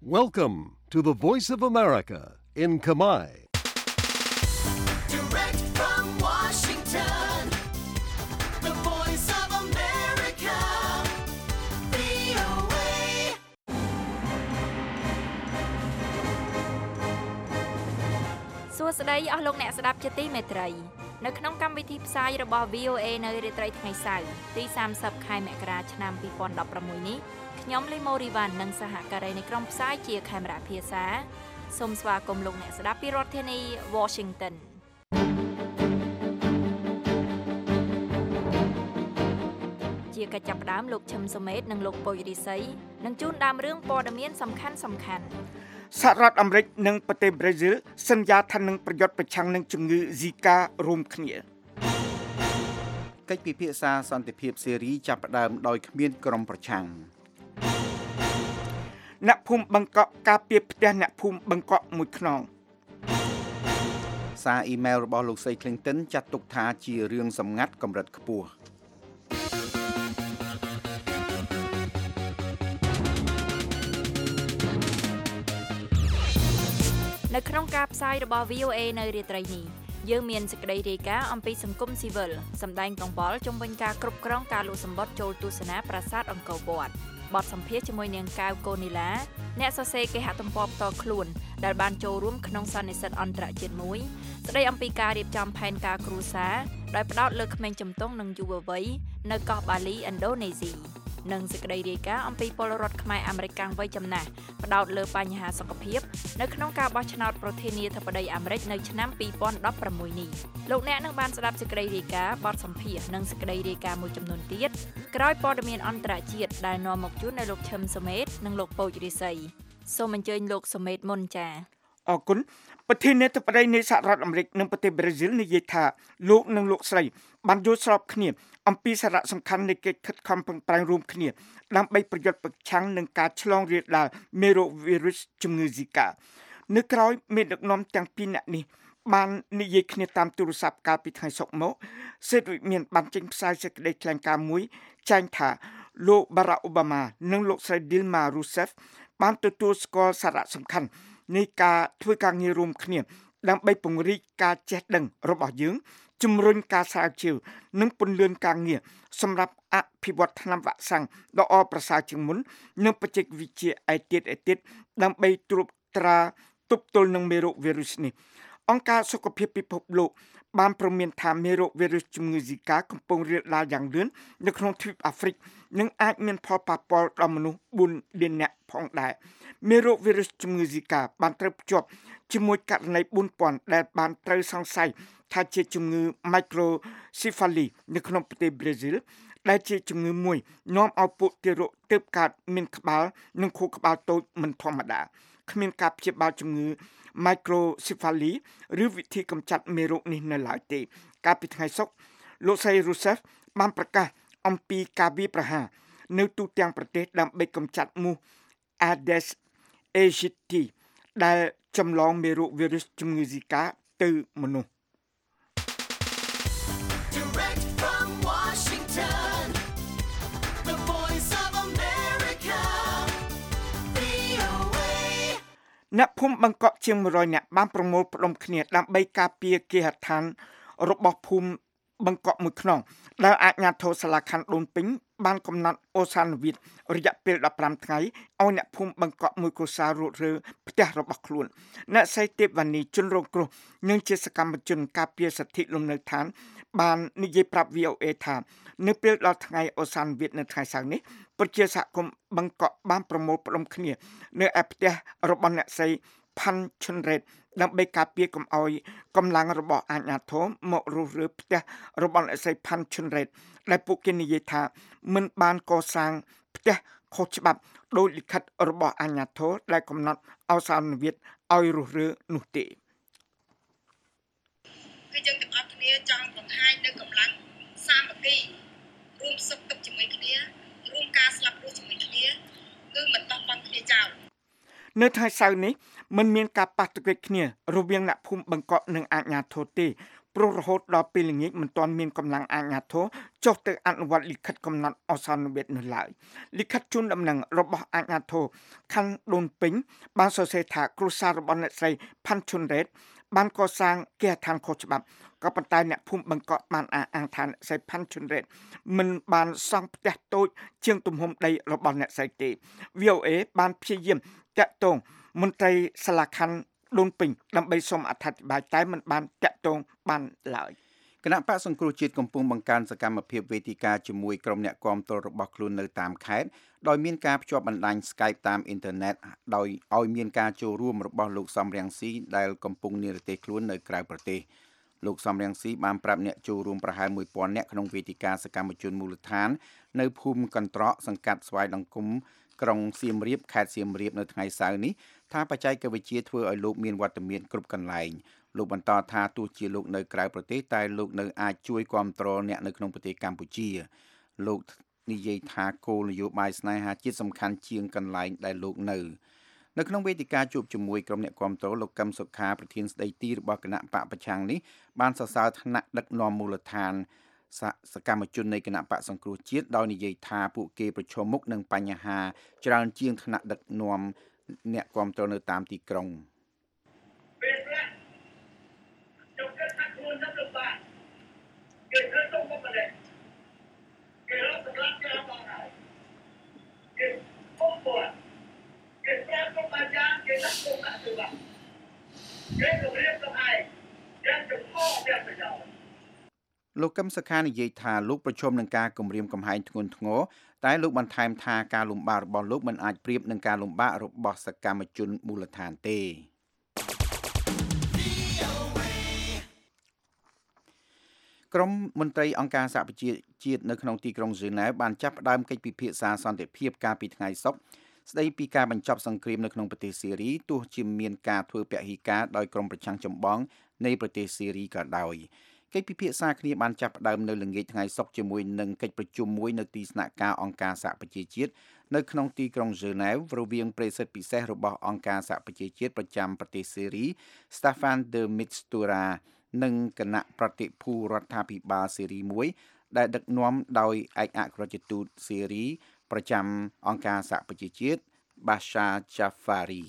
Welcome to the Voice of America in Khmer. Direct from Washington, the Voice of America, VOA. សួស្តីអស់លោកអ្នកស្ដាប់ជាទីមេត្រីនៅក្នុងកម្មវិធីផ្សាយរបស់ VOA នៅរាត្រីថ្ងៃសៅរ៍ទី30ខែមករាឆ្នាំ2016នេះខ្ញុំលីម៉ូរីវ៉ាន់និងសហការីនៃក្រុមផ្សាយជាខេមរៈភាសាសូមស្វាគមន៍លោកអ្នកស្ដាប់ពីរដ្ឋធានី Washington ជាកិច្ចចាប់ផ្ដើមលោកឈឹមសុមេតនិងលោកពុយរិស័យនឹងជូនដើមរឿងព័ត៌មានសំខាន់សហរដ្ឋអាមេរិកនិងប្រទេសប្រេស៊ីលសន្យាថានឹងប្រយុទ្ធប្រឆាំងនឹងជំងឺ Zika រួមគ្នាកិច្ចពិភាក្សាសន្តិភាពសេរីចាប់ផ្ដើមដោយគ្មានក្រុមប្រឆាំងអ្នកភូមិបង្កក់ការពារផ្ទះអ្នកភូមិបង្កក់មួយខ្នងសារអ៊ីមែលរបស់លោកស្រី Clinton ចាត់ទុកថាជារឿងសម្ងាត់កម្រិតខ្ពស់នៅក្នុងការផ្សាយរបស់ VOA នៅរាត្រីនេះយើងមានសេចក្តីរាយការណ៍អំពីសង្គមស៊ីវិលសម្ដែងកង្វល់ជំវិញការគ្រប់គ្រងការលូកសម្បត្តិចូលទស្សនាប្រាសាទអង្គរវត្តបទសម្ភាសន៍ជាមួយនាងកៅកូនីឡាអ្នកសរសេរគេហទំព័រផ្ទាល់ខ្លួនដែលបានចូលរួមក្នុងសន្និសីទអន្តរជាតិមួយស្ដីអំពីការរៀបចំផែនការគ្រួសារដោយផ្ដោតលើក្មេងជំទង់និងយុវវ័យនៅកោះបាលីឥណ្ឌូនេស៊ីនិងសេចក្តីរាយការណ៍អំពីពលរដ្ឋខ្មែរអាមេរិកកាំងវ័យចំណាស់ផ្ដោតលើបញ្ហាសុខភាពនៅក្នុងការបោះឆ្នោតប្រធានាធិបតីអាមេរិកនៅឆ្នាំ2016នេះលោកអ្នកនឹងបានស្ដាប់សេចក្តីរាយការណ៍បទសម្ភាសន៍និងសេចក្តីរាយការណ៍មួយចំនួនទៀតក្រោយព័ត៌មានអន្តរជាតិដែលនាំមកជូននៅលោកឈឹមសុមេតនិងលោកពូចរិស័យសូមអញ្ជើញលោកសុមេតមុនចា៎អរគុណប្រធានាធិបតីនៃសហរដ្ឋអាមេរិកនិងប្រទេសប្រេស៊ីលនិយាយថាលោកនិងលោកស្រីបានយល់ស្របគ្នាអំពីសារៈសំខាន់នៃកិច្ចខិតខំប្រឹងប្រែងរួមគ្នាដើម្បីប្រយុទ្ធប្រឆាំងនឹងការឆ្លងរាលដាលមេរោគវីរុសជំងឺ Zika នៅក្រោយមេដឹកនាំទាំងពីរនាក់នេះបាននិយាយគ្នាតាមទូរស័ព្ទកាលពីថ្ងៃសុក្រមកសេតវិមានបានចេញផ្សាយសេចក្តីថ្លែងការណ៍មួយចែងថាលោក Barack Obama និងលោកស្រី Dilma Rousseff បានទទួលស្គាល់សារៈសំខាន់នៃការធ្វើការងាររួមគ្នាដើម្បីពង្រីកការចេះដឹងរបស់យើងជំរុញការស្រាវជ្រាវនិងពន្លឿនការងារសម្រាប់អភិវឌ្ឍថ្នាំវ៉ាក់សាំងដ៏ល្អប្រសើរជាងមុននិងបច្ចេកវិទ្យាឯទៀតដើម្បីត្រួតត្រាទប់ទល់នឹងមេរោគវីរុសនេះអង្គការសុខភាពពិភពលោកបានព្រមានថាមេរោគវីរុសជំងឺ Zika កំពុងរាលដាលយ៉ាងលឿននៅក្នុងទ្វីបអាហ្វ្រិកនិងអាចមានផលប៉ះពាល់ដល់មនុស្ស4លាននាក់ផងដែរមេរោគវីរុសជំងឺ Zika បានត្រូវភ្ជាប់ជាមួយករណី 4000 ដែលបានត្រូវសង្ស័យថាជាជំងឺ microcephaly នៅក្នុងប្រទេសប្រេស៊ីលដែលជាជំងឺមួយនាំឲ្យពួកទារកទើបកើតមានក្បាលនិងខួរក្បាលតូចមិនធម្មតាគ្មានការព្យាបាលជំងឺ microcephaly ឬវិធីកម្ចាត់មេរោគនេះនៅឡើយទេកាលពីថ្ងៃសុក្រលោកស្រី Rousseff បានប្រកាសអំពីការវាយប្រហារនៅទូទាំងប្រទេសដើម្បីកម្ចាត់មូស Aedes aegypti ដែលចម្លងមេរោគវីរុសជំងឺ Zika ទៅមនុស្ស Direct from Washington, the Voice of America, VOA. អ្នកភូមិបង្កក់ជាង100នាក់បានប្រមូលផ្ដុំគ្នាដើម្បីការពារគេហដ្ឋានរបស់ភូមិបង្កក់មួយខ្នងដែលអាជ្ញាធរសាលាខណ្ឌដូនពេញបានកំណត់អូសានវិទ្យរយៈពេល15ថ្ងៃឲ្យអ្នកភូមិបង្កក់មួយគ្រួសាររត់រើផ្ទះរបស់ខ្លួនអ្នកស្រីទេពវណ្ណីជនរងគ្រោះនិងជាសកម្មជនការពារសិទ្ធិលំនៅឋានបាននិយាយប្រាប់ VOA ថានៅពេលដល់ថ្ងៃអូសានវិទ្យនៅថ្ងៃសៅរ៍នេះប្រជាសហគមន៍បង្កក់បានប្រមូលផ្ដុំគ្នានៅឯផ្ទះរបស់អ្នកស្រីផាន់ឈុនរ៉េតដើម្បីការពារកុំឲ្យកម្លាំងរបស់អាជ្ញាធរមករស់រើផ្ទះរបស់អ្នកស្រីផាន់ឈុនរ៉េតដែលពួកគេនិយាយថាមិនបានកសាងផ្ទះខុសច្បាប់ដោយលិខិតរបស់អាជ្ញាធរដែលកំណត់ឱសានវិទ្យឲ្យរស់រើនោះទេគឺយើងទាំងអស់គ្នាចង់បង្ហាញនៅកម្លាំងសាមគ្គីរួមសុខទុក្ខជាមួយគ្នារួមការស្លាប់រស់ជាមួយគ្នាគឺមិនបោះបង់គ្នាចោលនៅថ្ងៃសៅរ៍នេះមិនមានការប៉ះទង្គិចគ្នារវាងអ្នកភូមិបង្កក់និងអាជ្ញាធរទេព្រោះរហូតដល់ពេលល្ងាចមិនទាន់មានកម្លាំងអាជ្ញាធរចុះទៅអនុវត្តលិខិតកំណត់អសន្នវិទ្យនៅឡើយលិខិតជូនដំណឹងរបស់អាជ្ញាធរខណ្ឌដូនពេញបានសរសេរថាគ្រួសាររបស់អ្នកស្រីផាន់ឈុនរ៉េតបានកសាងគេហដ្ឋានខុសច្បាប់ក៏ប៉ុន្តែអ្នកភូមិបង្កក់បានអះអាងថាអ្នកស្រីផាន់ឈុនរ៉េតមិនបានសង់ផ្ទះតូចជាងទំហំដីរបស់អ្នកស្រីទេ VOA បានព្យាយាមតាក់ទងមន្ត្រីសាលាខណ្ឌដូនពេញដើម្បីសូមអធិប្បាយតែមិនបានតាក់ទងបានឡើយគណៈបកសង្គ្រោះជាតិកំពុងបង្កើនសកម្មភាពវេទិកាជាមួយក្រុមអ្នកគាំទ្ររបស់ខ្លួននៅតាមខេត្តដោយមានការភ្ជាប់បណ្ដាញ Skype តាមអ៊ីនធឺណិតដោយឲ្យមានការចូលរួមរបស់លោកសំរងស៊ីដែលកំពុងនិរទេសខ្លួននៅក្រៅប្រទេសលោកសំរងស៊ីបានប្រាប់អ្នកចូលរួមប្រហែល 1000 នាក់ក្នុងវេទិកាសកម្មជនមូលដ្ឋាននៅភូមិកន្ត្រកសង្កាត់ស្វាយដង្គមក្រុងសៀមរាបខេត្តសៀមរាបនៅថ្ងៃសៅរ៍នេះថាបច្ចេកវិទ្យាធ្វើឲ្យលោកមានវត្តមានគ្រប់កន្លែងលោកបន្តថាទោះជាលោកនៅក្រៅប្រទេសតែលោកនៅអាចជួយគាំទ្រអ្នកនៅក្នុងប្រទេសកម្ពុជាលោកនិយាយថាគោលនយោបាយស្នេហាជាតិសំខាន់ជាងកន្លែងដែលលោកនៅក្នុងវេទិកាជួបជាមួយក្រុមអ្នកគាំទ្រលោកកឹមសុខាប្រធានស្ដីទីរបស់គណៈបកប្រឆាំងនេះបានសរសើរថ្នាក់ដឹកនាំមូលដ្ឋានសកម្មជននៃគណៈបកសង្គ្រោះជាតិដោយនិយាយថាពួកគេប្រឈមមុខនឹងបញ្ហាច្រើនជាងថ្នាក់ដឹកនាំអ្នកគាំទ្រនៅតាមទីក្រុងពេលខ្លះចូលចិត្តថាខ្លួននៅលំបាកគេធ្វើទៅមុខម្លេះគេរកសម្រាប់គេបងហើយគេពុំពួតគេប្រាប់ទៅបានយ៉ាងគេដាក់ទៅដាក់ទៅបានគេគម្រាមកំហែងយ៉ាងចំហយ៉ាងប្រយោជន៍លោកកឹមសុខានិយាយថាលោកប្រឈមនឹងការគំរាមកំហែងធ្ងន់ធ្ងរតែលោកបន្ថែមថាការលំបាករបស់លោកមិនអាចប្រៀបនឹងការលំបាករបស់សកម្មជនមូលដ្ឋានទេក្រុមមន្ត្រីអង្គការសហប្រជាជាតិនៅក្នុងទីក្រុងហ្សឺណែវបានចាប់ផ្ដើមកិច្ចពិភាក្សាសន្តិភាពកាលពីថ្ងៃសុក្រស្ដីពីការបញ្ចប់សង្គ្រាមនៅក្នុងប្រទេសស៊ីរីទោះជាមានការធ្វើពហិការដោយក្រុមប្រឆាំងចម្បងនៃប្រទេសស៊ីរីក៏ដោយកិច្ចពិភាក្សាគ្នាបានចាប់ផ្ដើមនៅល្ងាចថ្ងៃសុក្រជាមួយនឹងកិច្ចប្រជុំមួយនៅទីស្នាក់ការអង្គការសហប្រជាជាតិនៅក្នុងទីក្រុងហ្សឺណែវរវាងប្រេសិតពិសេសរបស់អង្គការសហប្រជាជាតិប្រចាំប្រទេសស៊ីរី Staffan de Mistura និងគណៈប្រតិភូរដ្ឋាភិបាលស៊ីរីមួយដែលដឹកនាំដោយឯកអគ្គរដ្ឋទូតស៊ីរីប្រចាំអង្គការសហប្រជាជាតិ Bashar Jafari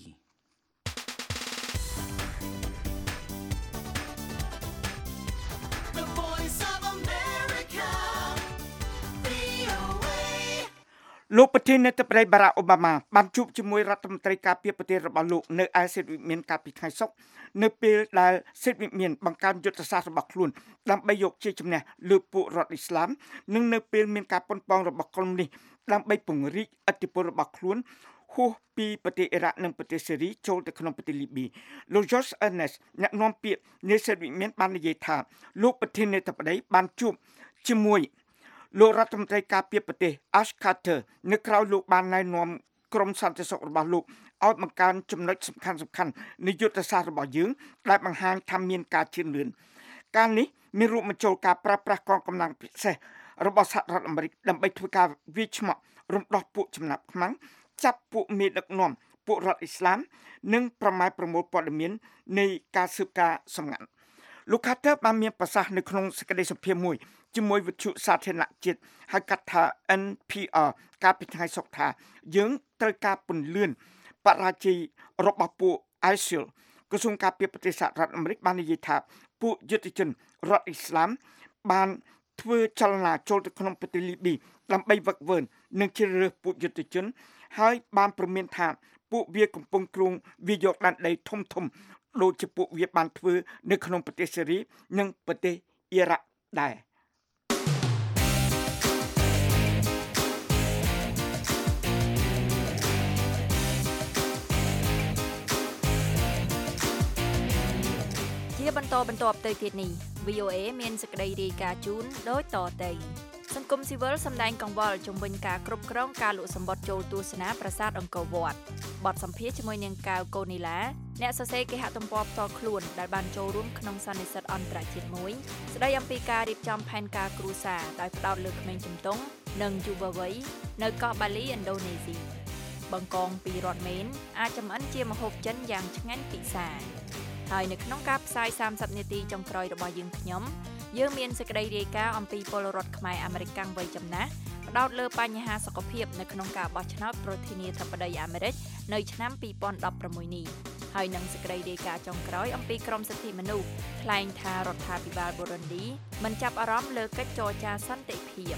លោកប្រធានាធិបតីបារ៉ាក់អូបាម៉ាបានជួបជាមួយរដ្ឋមន្ត្រីការពារប្រទេសរបស់លោកនៅឯសិទ្ធិវិមានកាលពីថ្ងៃសុក្រនៅពេលដែលសិទ្ធិវិមានបង្កើនយុទ្ធសាស្ត្ររបស់ខ្លួនដើម្បីយកជ័យជំនះលើពួករដ្ឋអ៊ីស្លាមនិងនៅពេលមានការប៉ុនប៉ងរបស់ក្រុមនេះដើម្បីពង្រីកឥទ្ធិពលរបស់ខ្លួនហួសពីប្រទេសអ៊ីរ៉ាក់និងប្រទេសស៊េរីចូលទៅក្នុងប្រទេសលីប៊ីលោក George Ernest អ្នកនាំពាក្យនៃសិទ្ធិវិមានបាននិយាយថាលោកប្រធានាធិបតីបានជួបជាមួយលោករដ្ឋមន្ត្រីការពារប្រទេស Ash Carter នៅក្រៅលោកបានណែនាំក្រុមសន្តិសុខរបស់លោកឲ្យបង្កើនចំណុចសំខាន់ៗនៃយុទ្ធសាស្ត្ររបស់យើងដែលបង្ហាញថាមានការជឿនលឿនការនេះមានរួមបញ្ចូលការប្រើប្រាស់កងកម្លាំងពិសេសរបស់សហរដ្ឋអាមេរិកដើម្បីធ្វើការវាយឆ្មក់រំដោះពួកចំណាប់ខ្មាំងចាប់ពួកមេដឹកនាំពួករដ្ឋអ៊ីស្លាមនិងប្រម៉ែប្រមូលព័ត៌មាននៃការស៊ើបការសម្ងាត់លោក Carter បានមានប្រសាសន៍នៅក្នុងសេចក្តីសម្ភាសន៍មួយជាមួយវិទ្យុសាធារណជាតិហៅកាត់ថា NPR កាលពីថ្ងៃសុក្រថាយើងត្រូវការពន្លឿនបរាជ័យរបស់ពួក ISIL ក្រសួងការពារប្រទេសសហរដ្ឋអាមេរិកបាននិយាយថាពួកយុទ្ធជនរដ្ឋអ៊ីស្លាមបានធ្វើចលនាចូលទៅក្នុងប្រទេសលីប៊ីដើម្បីវឹកវើនិងជ្រើសរើសពួកយុទ្ធជនហើយបានព្រមានថាពួកវាកំពុងគ្រោងវាយកដែនដីធំដូចជាពួកវាបានធ្វើនៅក្នុងប្រទេសស៊េរីនិងប្រទេសអ៊ីរ៉ាក់ដែរជាបន្តទៅទៀតនេះ VOA មានសេចក្តីរាយការណ៍ជូនដូចតទៅសង្គមស៊ីវិលសម្ដែងកង្វល់ជំវិញការគ្រប់គ្រងការលក់សម្បត្តិចូលទស្សនាប្រាសាទអង្គរវត្តបទសម្ភាសន៍ជាមួយនាងកៅកូនីឡាអ្នកសរសេរគេហទំព័រផ្ទាល់ខ្លួនដែលបានចូលរួមក្នុងសន្និសីទអន្តរជាតិមួយស្ដីអំពីការរៀបចំផែនការគ្រួសារដោយផ្ដោតលើក្មេងជំទង់និងយុវវ័យនៅកោះបាលីឥណ្ឌូនេស៊ីបង្កងពីរដ្ឋមេនអាចចម្អិនជាម្ហូបចិនយ៉ាងឆ្ងាញ់ពិសាហើយនៅក្នុងការផ្សាយ30នាទីចុងក្រោយរបស់យើងខ្ញុំយើងមានសេចក្តីរាយការណ៍អំពីពលរដ្ឋខ្មែរអាមេរិកកាំងវ័យចំណាស់ផ្ដោតលើបញ្ហាសុខភាពនៅក្នុងការបោះឆ្នោតប្រធានាធិបតីអាមេរិកនៅឆ្នាំ2016នេះហើយនឹងសេចក្តីរាយការណ៍ចុងក្រោយអំពីក្រមសិទ្ធិមនុស្សថ្លែងថារដ្ឋាភិបាលបូរុនឌីមិនចាប់អារម្មណ៍លើកិច្ចចរចាសន្តិភាព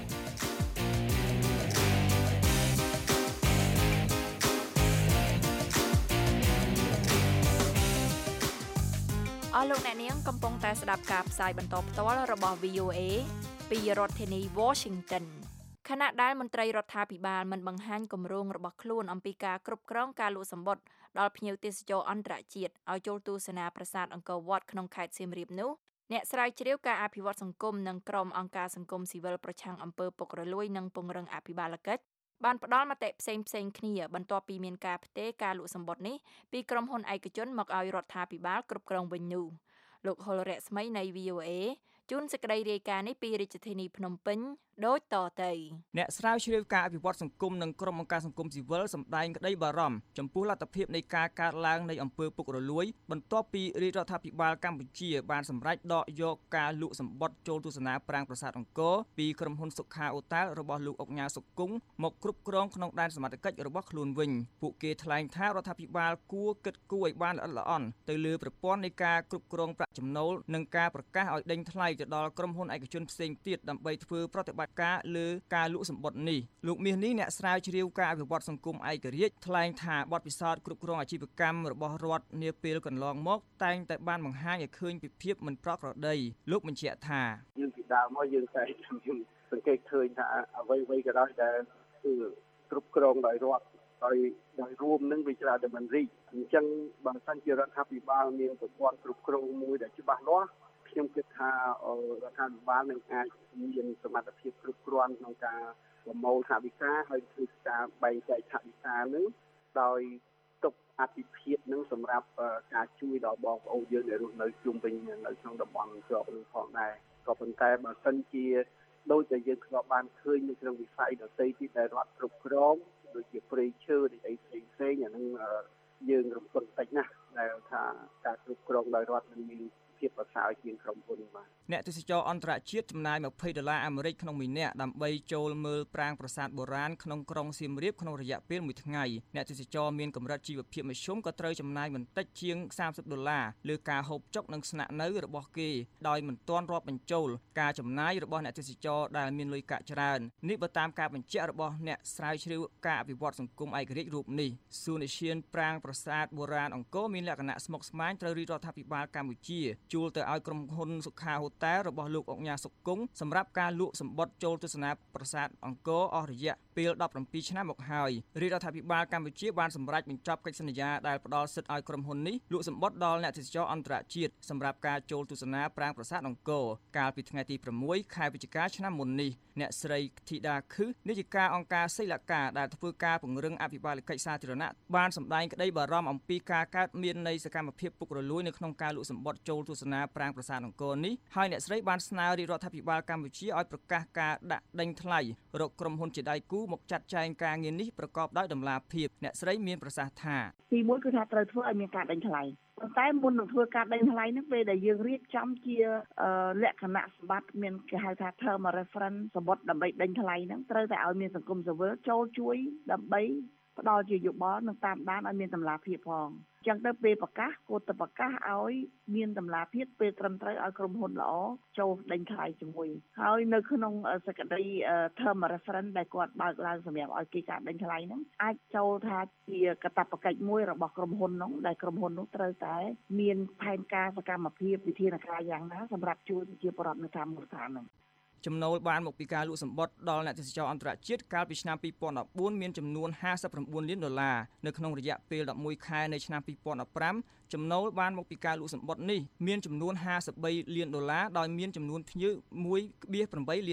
អស់លោកអ្នកនាងកំពុងតែស្ដាប់ការផ្សាយបន្តផ្ទាល់របស់ VOA ពីរដ្ឋធានី Washington ខណៈដែលមន្ត្រីរដ្ឋាភិបាលមិនបង្ហាញគម្រោងរបស់ខ្លួនអំពីការគ្រប់គ្រងការលក់សំបុត្រដល់ភ្ញៀវទេសចរអន្តរជាតិឲ្យចូលទស្សនាប្រាសាទអង្គរវត្តក្នុងខេត្តសៀមរាបនោះអ្នកស្រាវជ្រាវការអភិវឌ្ឍសង្គមនិងក្រុមអង្គការសង្គមស៊ីវិលប្រឆាំងអំពើពុករលួយនិងពង្រឹងអភិបាលកិច្ចបានផ្ដល់មតិផ្សេងៗគ្នាបន្ទាប់ពីមានការផ្ទេរការលក់សំបុត្រនេះពីក្រុមហ៊ុនឯកជនមកឲ្យរដ្ឋាភិបាលគ្រប់គ្រងវិញនោះលោកហុលរស្មីនៃ VOA ជួនសេចក្តីរាយការណ៍នេះពីរាជធានីភ្នំពេញដូចតទៅអ្នកស្រាវជ្រាវការអភិវឌ្ឍសង្គមនិងក្រុមអង្គការសង្គមស៊ីវិលសម្ដែងក្តីបារម្ភចំពោះលទ្ធភាពនៃការកើតឡើងនៃអំពើពុករលួយបន្ទាប់ពីរាជរដ្ឋាភិបាលកម្ពុជាបានសម្រេចដកយកការលក់សំបុត្រចូលទស្សនាប្រាង្គប្រាសាទអង្គរពីក្រុមហ៊ុនសុខាអូតាល់របស់លោកអុកញ៉ាសុគង្គមកគ្រប់គ្រងក្នុងដែនសមត្ថកិច្ចរបស់ខ្លួនវិញពួកគេថ្លែងថារដ្ឋាភិបាលគួរគិតគូរឲ្យបានល្អិតល្អន់ទៅលើប្រព័ន្ធនៃការគ្រប់គ្រងប្រាក់ចំណូលនិងការប្រកាសឲ្យដេញថ្លៃទៅដល់ក្រុមហ៊ុនឯកជនផ្សេងទៀតដើម្បីធ្វើប្រតិបត្តិការលើការលក់សំបុត្រនេះលោកមាសនេះអ្នកស្រាវជ្រាវការអភិវឌ្ឍសង្គមឯករាជ្យថ្លែងថាបទពិសោធន៍គ្រប់គ្រងអាជីវកម្មរបស់រដ្ឋនាពេលកន្លងមកតែងតែបានបង្ហាញឲ្យឃើញពីភាពមិនប្រក្រតីលោកបញ្ជាក់ថាយើងពីដើមមកយើងតែសង្កេតឃើញថាអ្វីៗក៏ដោយដែលគឺគ្រប់គ្រងដោយរដ្ឋដោយរួមនឹងវាច្រើនតែមិនរីកអញ្ចឹងបើសិនជារដ្ឋាភិបាលមានប្រព័ន្ធគ្រប់គ្រងមួយដែលច្បាស់លាស់ខ្ញុំគិតថារដ្ឋាភិបាលនឹងអាចមានសមត្ថភាពគ្រប់គ្រាន់ក្នុងការប្រមូលថវិកាហើយធ្វើការបែងចែកថវិកានឹងដោយទុកអតិភិបនឹងសម្រាប់ការជួយដល់បងប្អូនយើងដែលរស់នៅជុំវិញនៅក្នុងតំបន់ជាប់នឹងផងដែរក៏ប៉ុន្តែបើសិនជាដូចដែលយើងធ្លាប់បានឃើញនៅក្នុងវិស័យដទៃទៀតដែលរដ្ឋគ្រប់គ្រងដូចជាព្រៃឈើដូចអីផ្សេងអានឹងយើងរំពឹងតិចណាស់ដែលថាការគ្រប់គ្រងដោយរដ្ឋនឹងមានភាពប្រសើរជាងក្រុមហ៊ុនបាទអ្នកទេសចរអន្តរជាតិចំណាយ$20អាមេរិកក្នុងមួយនាក់ដើម្បីចូលមើលប្រាង្គប្រាសាទបុរាណក្នុងក្រុងសៀមរាបក្នុងរយៈពេល1ថ្ងៃអ្នកទេសចរមានកម្រិតជីវភាពមធ្យមក៏ត្រូវចំណាយបន្តិចជាង$30លើការហូបចុកនិងស្នាក់នៅរបស់គេដោយមិនទាន់រាប់បញ្ចូលការចំណាយរបស់អ្នកទេសចរដែលមានលុយកាក់ច្រើននេះបើតាមការបញ្ជាក់របស់អ្នកស្រាវជ្រាវការអភិវឌ្ឍសង្គមឯករាជ្យរូបនេះសួនឧទ្យានប្រាង្គប្រាសាទបុរាណអង្គរមានលក្ខណៈស្មុគស្មាញត្រូវរាជរដ្ឋាភិបាលកម្ពុជាជួលទៅឲ្យក្រុមហ៊ុនសុខាហូតែលរបស់លោកអុកញ៉ាសុគង្គសម្រាប់ការលក់សំបុត្រចូលទស្សនាប្រាសាទអង្គរអស់រយៈពេល17ឆ្នាំមកហើយរាជរដ្ឋាភិបាលកម្ពុជាបានសម្រេចបញ្ចប់កិច្ចសន្យាដែលផ្ដល់សិទ្ធិឲ្យក្រុមហ៊ុននេះលក់សំបុត្រដល់អ្នកទេសចរអន្តរជាតិសម្រាប់ការចូលទស្សនាប្រាង្គប្រាសាទអង្គរកាលពីថ្ងៃទី6ខែវិច្ឆិកាឆ្នាំមុននេះអ្នកស្រីធីតាខឹសនាយិកាអង្គការសីលកាដែលធ្វើការពង្រឹងអភិបាលកិច្ចសាធារណៈបានសម្ដែងក្តីបារម្ភអំពីការកើតមាននៃសកម្មភាពពុករលួយនៅក្នុងការលក់សំបុត្រចូលទស្សនាប្រាង្គប្រាសាទអង្គរនេះហើយអ្នកស្រីបានស្នើរាជរដ្ឋាភិបាលកម្ពុជាឲ្យប្រកាសការដាក់ដេញថ្លៃរកក្រុមហ៊ុនជាដៃគូមកចាត់ចែងការងារនេះប្រកបដោយតម្លាភាពអ្នកស្រីមានប្រសាសន៍ថាទីមួយគឺថាត្រូវធ្វើឲ្យមានការដេញថ្លៃប៉ុន្តែមុននឹងធ្វើការដេញថ្លៃនេះពេលដែលយើងរៀបចំជាលក្ខណៈសម្បត្តិមានគេហៅថា term reference សម្បត្តិដើម្បីដេញថ្លៃហ្នឹងត្រូវតែឲ្យមានសង្គមស៊ីវិលចូលជួយដើម្បីផ្ដល់ជាយោបល់និងតាមដានឲ្យមានតម្លាភាពផងអញ្ចឹងទៅពេលប្រកាសគួរតែប្រកាសឲ្យមានតម្លាភាពពេលត្រឹមត្រូវឲ្យក្រុមហ៊ុនល្អចូលដេញថ្លៃជាមួយហើយនៅក្នុងសេចក្តី term reference ដែលគាត់បើកឡើងសម្រាប់ឲ្យគេការដេញថ្លៃហ្នឹងអាចចូលថាជាកាតព្វកិច្ចមួយរបស់ក្រុមហ៊ុនហ្នឹងដែលក្រុមហ៊ុននោះត្រូវតែមានផែនការសកម្មភាពវិធានការយ៉ាងណាសម្រាប់ជួយប្រជាពលរដ្ឋនៅតាមមូលដ្ឋានហ្នឹងចំណូលបានមកពីការលក់សំបុត្រដល់អ្នកទេសចរអន្តរជាតិកាលពីឆ្នាំ2014មានចំនួន$59លាននៅក្នុងរយៈពេល11ខែនៃឆ្នាំ2015ចំណូលបានមកពីការលក់សំបុត្រនេះមានចំនួន$53លានដោយមានចំនួនភ្ញៀវ1.8លាននាក់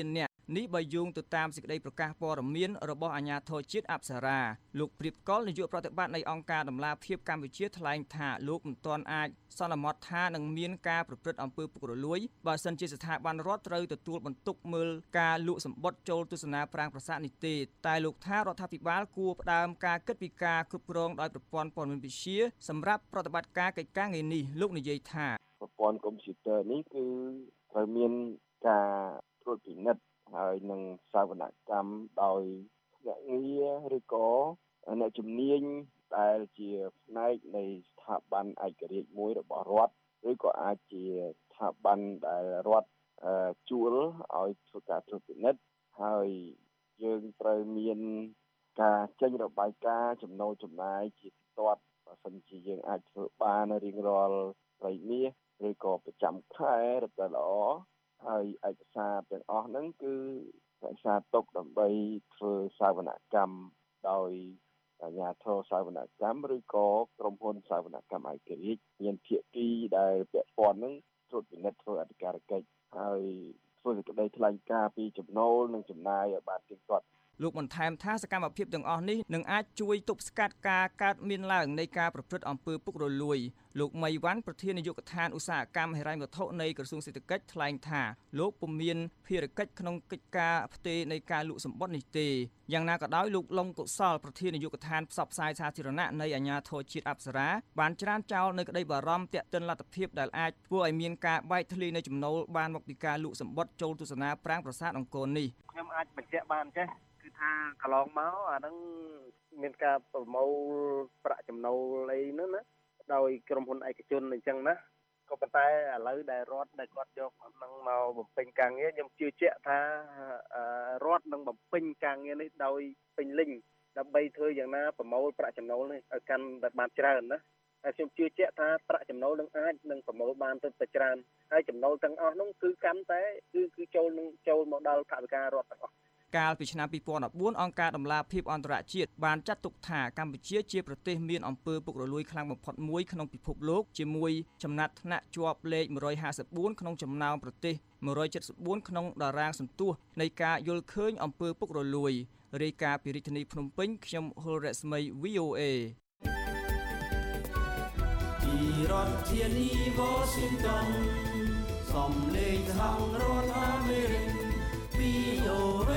នេះបើយោងទៅតាមសេចក្តីប្រកាសព័ត៌មានរបស់អាជ្ញាធរជាតិអប្សរាលោកព្រៀបកុលនាយកប្រតិបត្តិនៃអង្គការដំឡាភិបកម្ពុជាថ្លែងថាលោកមិនទាន់អាចសន្មតថានឹងមានការប្រព្រឹត្តអំពើពុករលួយបើសិនជាស្ថាប័នរដ្ឋត្រូវទទួលបន្ទុកមើលការលក់សម្បត្តិចូលទស្សនាប្រាង្គប្រាសាទនេះទេតែលោកថារដ្ឋាភិបាលគួរផ្ដើមការគិតពីការគ្រប់គ្រងដោយប្រព័ន្ធព័ត៌មានវិទ្យាសម្រាប់ប្រតិបត្តិការកិច្ចការងារនេះលោកនិយាយថាប្រព័ន្ធកុំព្យូទ័រនេះគឺត្រូវមានការត្រួតពិនិត្យហើយនឹងសាវនកម្មដោយភ្នាក់ងារឬក៏អ្នកជំនាញដែលជាផ្នែកនៃស្ថាប័នឯករាជ្យមួយរបស់រដ្ឋឬក៏អាចជាស្ថាប័នដែលរដ្ឋជួលឲ្យធ្វើការត្រួតពិនិត្យហើយយើងត្រូវមានការចេញរបាយការណ៍ចំណូលចំណាយជាផ្ទាត់បើសិនជាយើងអាចធ្វើបានរៀងរាល់រយមាសឬក៏ប្រចាំខែរត់តែល្អហើយឯកសារទាំងអស់ហ្នឹងគឺឯកសារទុកដើម្បីធ្វើសាវនកម្មដោយអាជ្ញាធរសាវនកម្មឬក៏ក្រុមហ៊ុនសាវនកម្មឯករាជ្យមានភាគីដែលពាក់ព័ន្ធហ្នឹងត្រួតពិនិត្យធ្វើអធិការកិច្ចហើយធ្វើសេចក្តីថ្លែងការណ៍ពីចំណូលនិងចំណាយឲ្យបានទៀងទាត់លោកបន្ថែមថាសកម្មភាពទាំងអស់នេះនឹងអាចជួយទប់ស្កាត់ការកើតមានឡើងនៃការប្រព្រឹត្តអំពើពុករលួយលោកម៉ៃវ៉ាន់ប្រធាននាយកដ្ឋានឧស្សាហកម្មហិរញ្ញវត្ថុនៃក្រសួងសេដ្ឋកិច្ចថ្លែងថាលោកពុំមានភារកិច្ចក្នុងកិច្ចការផ្ទេរនៃការលក់សម្បត្តិនេះទេយ៉ាងណាក៏ដោយលោកលងកុសលប្រធាននាយកដ្ឋានផ្សព្វផ្សាយសាធារណៈនៃអាជ្ញាធរជាតិអប្សរាបានច្រានចោលនៅក្តីបារម្ភទាក់ទិនលទ្ធភាពដែលអាចធ្វើឲ្យមានការបែកធ្លាយនៃចំណូលបានមកពីការលក់សម្បត្តិចូលទស្សនាប្រាង្គប្រាសាទអង្គរនេះខ្ញុំអាចបញ្ជាក់បានចេះគឺថាកន្លងមកអាហ្នឹងមានការប្រមូលប្រាក់ចំណូលអីហ្នឹងណាដោយក្រុមហ៊ុនឯកជនអញ្ចឹងណាក៏ប៉ុន្តែឥឡូវដែលរដ្ឋដែលគាត់យកហ្នឹងមកបំពេញការងារខ្ញុំជឿជាក់ថារដ្ឋនឹងបំពេញការងារនេះដោយពេញលេញដើម្បីធ្វើយ៉ាងណាប្រមូលប្រាក់ចំណូលនេះឲ្យកាន់តែបានច្រើនណាហើយខ្ញុំជឿជាក់ថាប្រាក់ចំណូលនឹងអាចនឹងប្រមូលបានទៅច្រើនហើយចំណូលទាំងអស់នោះគឺកាន់តែគឺចូលមកដល់ថវិការដ្ឋទាំងអស់កាលពីឆ្នាំ2014អង្គការដំឡាភិបអន្តរជាតិបានចាត់ទុកថាកម្ពុជាជាប្រទេសមានអំពើពុករលួយខ្លាំងបំផុតមួយក្នុងពិភពលោកជាមួយចំណាត់ថ្នាក់ជាប់លេខ154ក្នុងចំណោមប្រទេស174ក្នុងតារាងសន្ទុះនៃការយល់ឃើញអំពើពុករលួយរាយការណ៍ពីរាជធានីភ្នំពេញខ្ញុំហុលរស្មី VOA ពីរដ្ឋធានី Washington សំឡេងសហរដ្ឋអាមេរិកVOA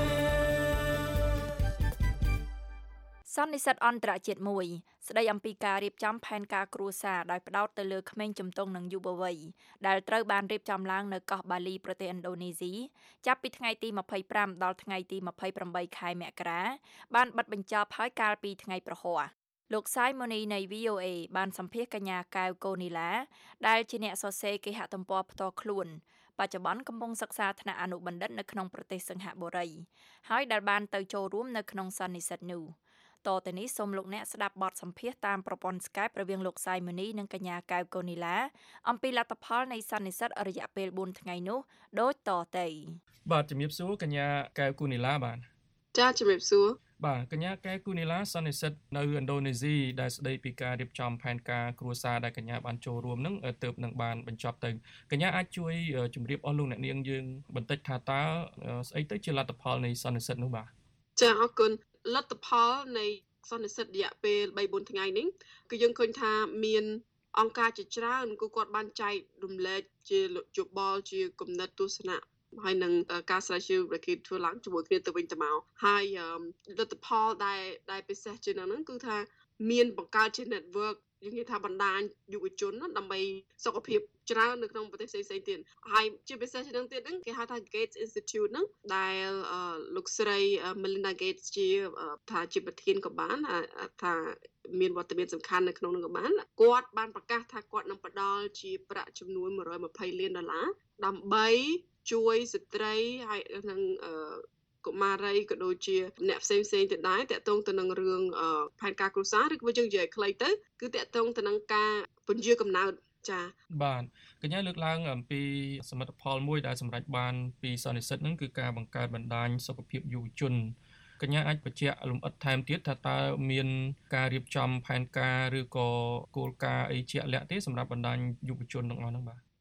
សន្និសីទអន្តរជាតិមួយស្ដីអំពីការរៀបចំផែនការគ្រួសារដោយផ្ដោតទៅលើក្មេងជំទង់និងយុវវ័យដែលត្រូវបានរៀបចំឡើងនៅកោះបាលីប្រទេសឥណ្ឌូនេស៊ីចាប់ពីថ្ងៃទី25ដល់ថ្ងៃទី28ខែមករាបានបិទបញ្ចប់ហើយកាលពីថ្ងៃប្រហ័សលោកសាយម៉ូនីនៃ VOA បានសម្ភាសកញ្ញាកែវកូនីឡាដែលជាអ្នកសរសេរគេហទំព័រផ្ទាល់ខ្លួនបច្ចុប្បន្នកំពុងសិក្សាថ្នាក់អនុបណ្ឌិតនៅក្នុងប្រទេសសិង្ហបុរីហើយដែលបានទៅចូលរួមនៅក្នុងសន្និសីទនោះតទៅនេះសូមលោកអ្នកស្ដាប់បទសម្ភាសតាមប្រព័ន្ធ Skype រវាងលោកសាយម៉ូនីនិងកញ្ញាកែវកូនីឡាអំពីលទ្ធផលនៃសន្និសីទរយៈពេល4ថ្ងៃនោះដូចតទៅបាទជំរាបសួរកញ្ញាកែវកូនីឡាបាទចាជំរាបសួរបាទកញ្ញាកែវកូនីឡាសន្និសីទនៅឥណ្ឌូនេស៊ីដែលស្ដីពីការរៀបចំផែនការគ្រួសារដែលកញ្ញាបានចូលរួមនឹងទើបនឹងបានបញ្ចប់ទៅកញ្ញាអាចជួយជម្រាបអស់លោកអ្នកនាងយើងបន្តិចថាតើស្អីទៅជាលទ្ធផលនៃសន្និសីទនោះបាទចាអរគុណលទ្ធផលនៃសន្និសីទរយៈពេល 3-4 ថ្ងៃនេះគឺយើងឃើញថាមានអង្គការជាច្រើនគឺគាត់បានចែករំលែកជាយោបល់ជាគំនិតទស្សនៈហើយនឹងការស្រាវជ្រាវដែលគេធ្វើឡើងជាមួយគ្នាទៅវិញទៅមកហើយលទ្ធផលដែលពិសេសជាងហ្នឹងគឺថាមានបង្កើតជា network យើងនិយាយថាបណ្ដាញយុវជនដើម្បីសុខភាពច្រើននៅក្នុងប្រទេសផ្សេងៗទៀតហើយជាពិសេសជាងហ្នឹងទៀតគេហៅថា Gates Institute ហ្នឹងដែលលោកស្រី Melinda Gates ជាប្រធានក៏បានថាមានវត្តមានសំខាន់នៅក្នុងនោះក៏បានគាត់បានប្រកាសថាគាត់នឹងផ្ដល់ជាប្រាក់ចំនួន$120 លានដើម្បីជួយស្ត្រីហើយនឹងកុមារីក៏ដូចជាអ្នកផ្សេងៗទៅដែរតាក់ទងទៅនឹងរឿងផែនការគ្រួសារឬក៏យើងនិយាយខ្លីទៅគឺតាក់ទងទៅនឹងការពន្យាកំណើតចា៎បាទកញ្ញាលើកឡើងអំពីសមិទ្ធផលមួយដែលសម្រេចបានពីសន្និសីទហ្នឹងគឺការបង្កើតបណ្ដាញសុខភាពយុវជនកញ្ញាអាចបញ្ជាក់លម្អិតថែមទៀតថាតើមានការរៀបចំផែនការឬក៏គោលការណ៍អីជាក់លាក់ទេសម្រាប់បណ្ដាញយុវជនទាំងអស់ហ្នឹងបាទ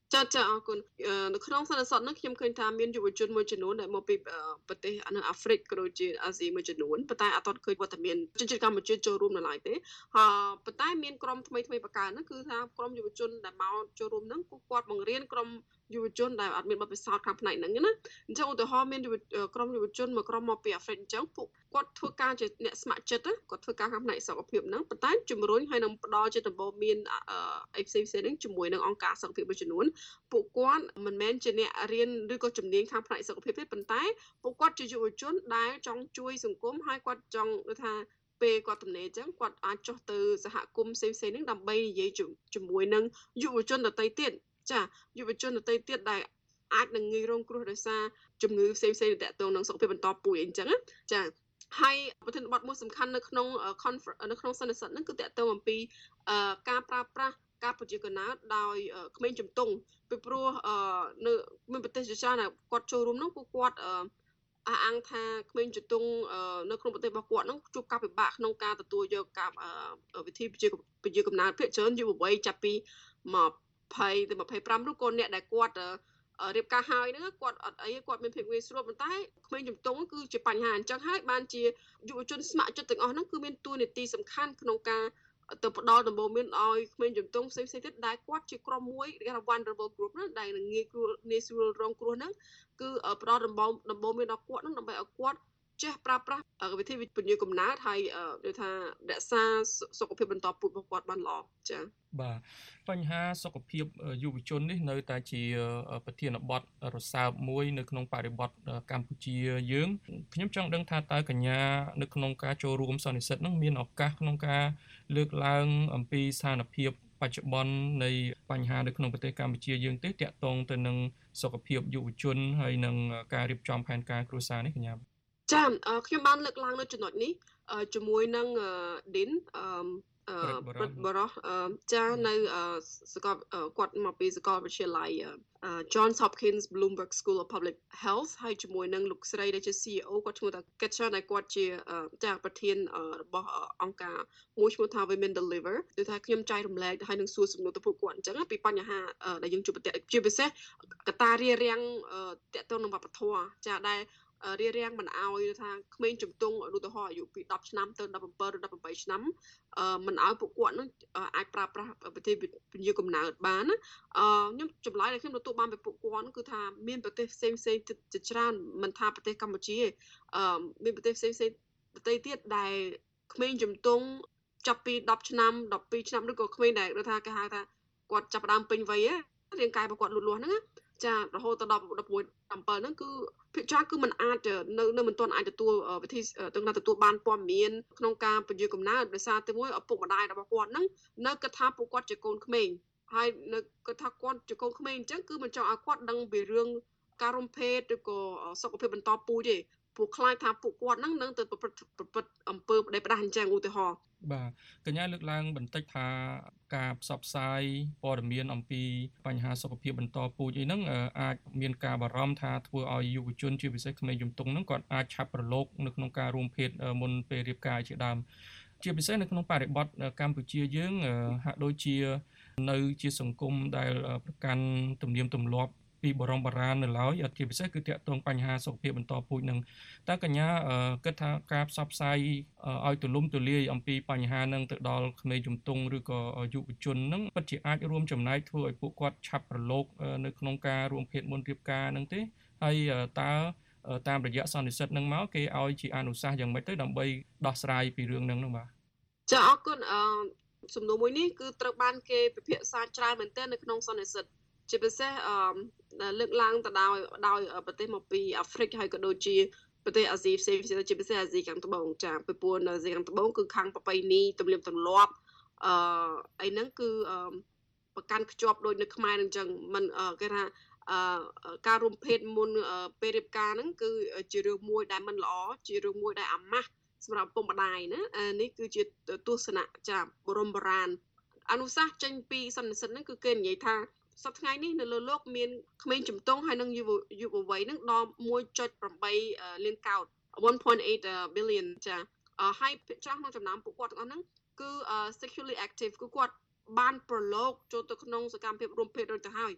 ចាអរគុណនៅក្នុងសន្និសីទនេះខ្ញុំឃើញថាមានយុវជនមួយចំនួនដែលមកពីប្រទេសនៅអាហ្វ្រិកក៏ដូចជាអាស៊ីមួយចំនួនប៉ុន្តែអត់ទាន់ឃើញវត្តមានជនជាតិកម្ពុជាចូលរួមនៅឡើយទេប៉ុន្តែមានក្រុមថ្មីបង្កើតហ្នឹងគឺថាក្រុមយុវជនដែលមកចូលរួមហ្នឹងគាត់បង្រៀនក្រុមយុវជនដែលអត់មានបទពិសោធន៍ខាងផ្នែកហ្នឹងណាអញ្ចឹងឧទាហរណ៍មានក្រុមយុវជនមួយក្រុមមកពីអាហ្វ្រិកអញ្ចឹងពួកគាត់ធ្វើការជាអ្នកស្ម័គ្រចិត្តគាត់ធ្វើការខាងផ្នែកសុខភាពហ្នឹងប៉ុន្តែជំរុញឲ្យនឹងផ្ដល់ជាដំបូងមានអីផ្សេងៗហ្នឹងជាមួយនឹងអង្គការសុខភាពមួយចំនួនពួកគាត់មិនមែនជាអ្នករៀនឬក៏ជំនាញខាងផ្នែកសុខភាពទេប៉ុន្តែពួកគាត់ជាយុវជនដែលចង់ជួយសង្គមហើយគាត់ចង់ថាពេលគាត់ទំនេរអញ្ចឹងគាត់អាចចុះទៅសហគមន៍ផ្សេងៗហ្នឹងដើម្បីនិយាយជាមួយនឹងយុវជនដទៃទៀតចាយុវជនដទៃទៀតដែលអាចនឹងងាយរងគ្រោះដោយសារជំងឺផ្សេងៗទាក់ទងនឹងសុខភាពបន្តពូជអីអញ្ចឹងចាហើយប្រធានបទមួយសំខាន់នៅក្នុងនៅក្នុងសន្និសីទហ្នឹងគឺតាក់ទងអំពីការប្រើប្រាស់ការប្រជាកណោតដោយក្មេងជំទង់ពីព្រោះនៅមានប្រទេសជាច្រើនគាត់ចូលរួមនោះគាត់អះអាងថាក្មេងជំទង់នៅក្នុងប្រទេសរបស់គាត់ហ្នឹងជួបការពិបាកក្នុងការទទួលយកការវិធីប្រជាកំណើតភាគច្រើនយុវវ័យចាប់ពី20ទៅ25ឬក៏អ្នកដែលគាត់រៀបការហើយហ្នឹងគាត់អត់អីគាត់មានភាពងាយស្រួលប៉ុន្តែក្មេងជំទង់គឺជាបញ្ហាអញ្ចឹងហើយបានជាយុវជនស្ម័គ្រចិត្តទាំងអស់ហ្នឹងគឺមានតួនាទីសំខាន់ក្នុងការទៅផ្ដល់ដំបូន្មានឲ្យក្មេងជំទង់ផ្សេងៗទៀតដែលគាត់ជាក្រុមមួយគេថា vulnerable group ណាដែលនឹងងាយស្រួលរងគ្រោះហ្នឹងគឺផ្ដល់ដំបូន្មានដល់គាត់ហ្នឹងដើម្បីឲ្យគាត់ចេះប្រើប្រាស់វិធីពន្យាកំណើតហើយដូចថារក្សាសុខភាពបន្តពូជរបស់គាត់បានល្អចា៎បាទបញ្ហាសុខភាពយុវជននេះនៅតែជាប្រធានបទរសើបមួយនៅក្នុងបរិបទកម្ពុជាយើងខ្ញុំចង់ដឹងថាតើកញ្ញានៅក្នុងការចូលរួមសន្និសីទនោះមានឱកាសក្នុងការលើកឡើងអំពីស្ថានភាពបច្ចុប្បន្ននៃបញ្ហានៅក្នុងប្រទេសកម្ពុជាយើងទេតាក់ទងទៅនឹងសុខភាពយុវជនហើយនឹងការរៀបចំផែនការគ្រួសារនេះកញ្ញាចាខ្ញុំបានលើកឡើងនៅចំណុចនេះជាមួយនឹងឌិនព្រឹទ្ធបរោះចានៅសាកលគាត់មកពីសាកលវិទ្យាល័យ Johns Hopkins Bloomberg School of Public Health ហើយជាមួយនឹងលោកស្រីដែលជា CEO គាត់ឈ្មោះថា Ketcha ដែលគាត់ជាចាប្រធានរបស់អង្គការមួយឈ្មោះថា Women Deliver គឺថាខ្ញុំចែករំលែកហើយនឹងសួរសំណួរទៅពួកគាត់អញ្ចឹងពីបញ្ហាដែលយើងជួបប្រទះជាពិសេសកត្តារារាំងតាក់ទងនឹងវប្បធម៌ចាដែលរារាំងមិនអោយថាក្មេងជំទង់ឧទាហរណ៍អាយុពី10ឆ្នាំទៅ17ឬ18ឆ្នាំមិនអោយពួកគាត់នឹងអាចប្រើប្រាស់វិធីពន្យាកំណើតបានណាខ្ញុំចម្លើយដែលខ្ញុំទទួលបានពីពួកគាត់គឺថាមានប្រទេសផ្សេងជាច្រើនមិនថាប្រទេសកម្ពុជាមានប្រទេសផ្សេងប្រទេសទៀតដែលក្មេងជំទង់ចាប់ពី10ឆ្នាំ12ឆ្នាំឬក៏ក្មេងដែលគេថាគាត់ចាប់ផ្ដើមពេញវ័យរាងកាយរបស់គាត់លូតលាស់ហ្នឹងចារហូតដល់16 17ហ្នឹងគឺភាគច្រើនគឺมันអាចនៅមិនទាន់អាចទទួលវិធីទទួលបានព័ត៌មានក្នុងការពន្យាកំណើតដោយសារតែមួយឪពុកម្ដាយរបស់គាត់ហ្នឹងនៅគិតថាពួកគាត់ជាកូនក្មេងហើយនៅគិតថាគាត់ជាកូនក្មេងអញ្ចឹងគឺមិនចង់ឲ្យគាត់ដឹងពីរឿងការរំភេទឬក៏សុខភាពបន្តពូជទេពួកខ្លាចថាពួកគាត់ហ្នឹងនឹងទៅប្រព្រឹត្តអំពើប្តេជ្ញាអញ្ចឹងឧទាហរណ៍បាទកញ្ញាលើកឡើងបន្តិចថាការផ្សព្វផ្សាយព័ត៌មានអំពីបញ្ហាសុខភាពបន្តពូជអីហ្នឹងអាចមានការបារម្ភថាធ្វើឲ្យយុវជនជាពិសេសក្មេងជំទង់ហ្នឹងគាត់អាចឆាប់ប្រឡូកនៅក្នុងការរួមភេទមុនពេលរៀបការជាដើមជាពិសេសនៅក្នុងបរិបទកម្ពុជាយើងហាក់ដូចជានៅជាសង្គមដែលប្រកាន់ទំនៀមទម្លាប់ពីបរមបារាណនៅឡើយជាពិសេសគឺតាក់ទងបញ្ហាសុខភាពបន្តពូជនឹងតើកញ្ញាគិតថាការផ្សព្វផ្សាយឲ្យទូលំទូលាយអំពីបញ្ហានឹងទៅដល់ក្មេងជំទង់ឬក៏យុវជននឹងពិតជាអាចរួមចំណែកធ្វើឲ្យពួកគាត់ឆាប់ប្រឡូកនៅក្នុងការរួមភេទមុនរៀបការនឹងទេហើយតើតាមរយៈសន្និសីទនឹងមកគេឲ្យជាអនុសាសន៍យ៉ាងម៉េចទៅដើម្បីដោះស្រាយពីរឿងហ្នឹងបាទចាអរគុណសំណួរមួយនេះគឺត្រូវបានគេពិភាក្សាច្រើនមែនទែននៅក្នុងសន្និសីទជាពិសេសលើកឡើងទៅដោយប្រទេសមកពីអាហ្វ្រិកហើយក៏ដូចជាប្រទេសអាស៊ីផ្សេងជាពិសេសអាស៊ីខាងត្បូងចាពីព្រោះនៅអាស៊ីខាងត្បូងគឺខាងប្រពៃណីទំនៀមទម្លាប់អីហ្នឹងគឺប្រកាន់ខ្ជាប់ដូចនៅខ្មែរអញ្ចឹងมันគេថាការរួមភេទមុនពេលរៀបការហ្នឹងគឺជារឿងមួយដែលមិនល្អជារឿងមួយដែលអាម៉ាស់សម្រាប់ពុកម្ដាយណានេះគឺជាទស្សនៈចាបរមបុរាណអនុសាសន៍ចេញពីសន្និសីទហ្នឹងគឺគេនិយាយថាសប្តាហ៍ថ្ងៃនេះនៅលើโลกមានក្មេងជំទង់ហើយនឹងយុវវ័យនឹងដល់ 1.8 លានកោត 1.8 billion ចាហើយភាគច្រើនក្នុងចំណោមពួកគាត់ទាំងអស់ហ្នឹងគឺ sexually active គឺគាត់បានប្រឡូកចូលទៅក្នុងសកម្មភាពរួមភេទដូចទៅហើយ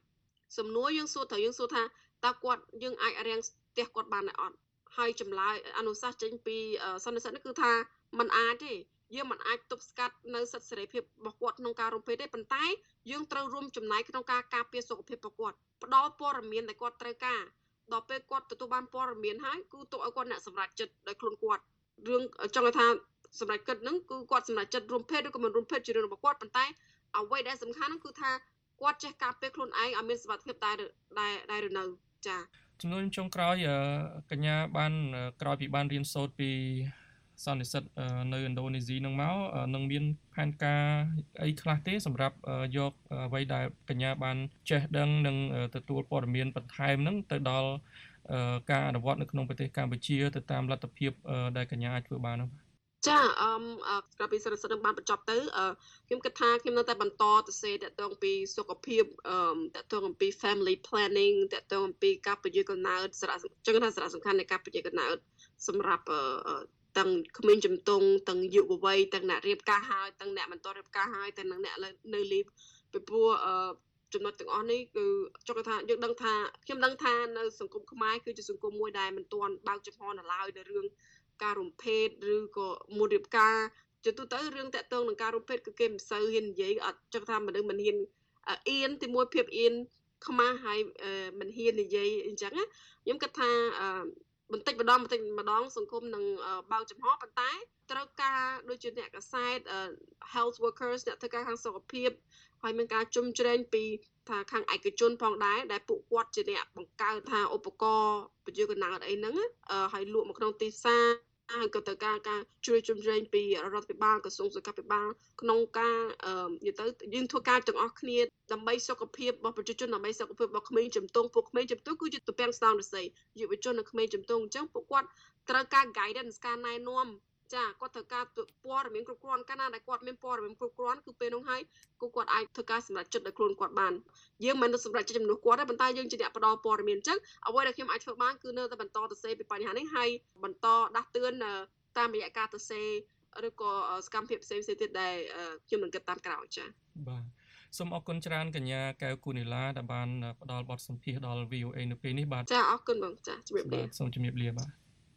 សំណួរយើងសួរថាតើគាត់យើងអាចរាំងផ្ទះគាត់បានអត់ហើយចម្លើយអនុសាសន៍ចេញពីសន្និសីទនេះគឺថាมันអាចទេយើងមិនអាចទប់ស្កាត់នៅសិទ្ធិសេរីភាពរបស់គាត់ក្នុងការរំភេទទេប៉ុន្តែយើងត្រូវរួមចំណែកក្នុងការការពារសុខភាពរបស់គាត់ផ្ដល់ព័ត៌មានដែលគាត់ត្រូវការដល់ពេលគាត់ទទួលបានព័ត៌មានហើយគឺទុកឲ្យគាត់អ្នកសម្រេចចិត្តដោយខ្លួនគាត់រឿងចង់ថាសម្រេចចិត្តហ្នឹងគឺគាត់សម្រេចចិត្តរួមភេទឬក៏មិនរួមភេទជារឿងរបស់គាត់ប៉ុន្តែអ្វីដែលសំខាន់គឺថាគាត់ចេះការពារខ្លួនឯងឲ្យមានសុវត្ថិភាពដែរឬនៅចា៎ចំនួនចុងក្រោយកញ្ញាបានក្រោយពីបានរៀនសូត្រពីសន្និសីទនៅឥណ្ឌូនេស៊ីនឹងមកនឹងមានផែនការអីខ្លះទេសម្រាប់យកអ្វីដែលកញ្ញាបានចេះដឹងនិងទទួលព័ត៌មានបន្ថែមហ្នឹងទៅដល់ការអនុវត្តនៅក្នុងប្រទេសកម្ពុជាទៅតាមលទ្ធភាពដែលកញ្ញាអាចធ្វើបាននោះចាក្រៅពីសន្និសីទនឹងបានបញ្ចប់ទៅខ្ញុំគិតថាខ្ញុំនៅតែបន្តទៅសេតទៅពីសុខភាពទៅអំពី family planning ទៅអំពីការពន្យាកំណើតសារៈសំខាន់នៃការពន្យាកំណើតសម្រាប់ទាំងក្មេងជំទង់ទាំងយុវវ័យទាំងអ្នករៀបការហើយទាំងអ្នកមិនទាន់រៀបការហើយទាំងអ្នកនៅ leave ពីព្រោះចំណុចទាំងអស់នេះគឺចង់ថាយើងដឹងថាខ្ញុំដឹងថានៅសង្គមខ្មែរគឺជាសង្គមមួយដែលមិនទាន់បើកចំហនៅឡើយនៅរឿងការរំភេទឬក៏មុនរៀបការជាទូទៅរឿងតាក់ទងនឹងការរំភេទគឺគេមិនសូវហ៊ាននិយាយអត់ចង់ថាមនុស្សមិនហ៊ានអៀនទីមួយភាពអៀនខ្មាស់ហើយមិនហ៊ាននិយាយអញ្ចឹងខ្ញុំគិតថាបន្តិចម្ដងសង្គមនឹងបើកចំហប៉ុន្តែត្រូវការដូចជាអ្នកកសែត health workers អ្នកធ្វើការខាងសុខភាពហើយមានការជុំជ្រែងពីថាខាងឯកជនផងដែរដែលពួកគាត់ជាអ្នកបង្កើតថាឧបករណ៍ពន្យាកំណើតអីហ្នឹងហើយលក់មកក្នុងទីផ្សារហើយក៏ទៅការជួយជុំជ្រែងពីរដ្ឋាភិបាលក្រសួងសុខាភិបាលក្នុងការនិយាយទៅយើងធ្វើការទាំងអស់គ្នាដើម្បីសុខភាពរបស់ប្រជាជនដើម្បីសុខភាពរបស់ក្មេងជំទង់ពួកក្មេងជំទង់គឺជាទំពាំងស្នងរស័យយុវជននិងក្មេងជំទង់អញ្ចឹងពួកគាត់ត្រូវការ guidance ការណែនាំចាគាត់ត្រូវការព័ត៌មានគ្រប់គ្រាន់កាលណាដែលគាត់មានព័ត៌មានគ្រប់គ្រាន់គឺពេលនោះហើយគាត់អាចធ្វើការសម្រេចចិត្តដោយខ្លួនគាត់បានយើងមិនទៅសម្រេចចិត្តជំនួសគាត់ទេប៉ុន្តែយើងជាអ្នកផ្ដល់ព័ត៌មានអញ្ចឹងអ្វីដែលខ្ញុំអាចធ្វើបានគឺនៅតែបន្តទៅសេពីបញ្ហានេះហើយបន្តដាស់តឿនតាមរយៈការទៅសេឬក៏សកម្មភាពផ្សេងៗទៀតដែលខ្ញុំនឹងគិតតាមក្រោយចាបាទសូមអរគុណច្រើនកញ្ញាកែវគូនីឡាដែលបានផ្ដល់បទសម្ភាសន៍ដល់ VOA នៅពេលនេះបាទចាអរគុណបងចាជំរាបលាសូមជំរាបលាបាទ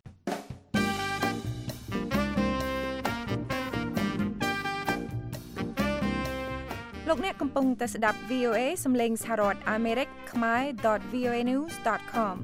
លោកអ្នកកំពុងតែស្ដាប់ VOA សំឡេងសហរដ្ឋអាមេរិកខ្មែរ.voanews.com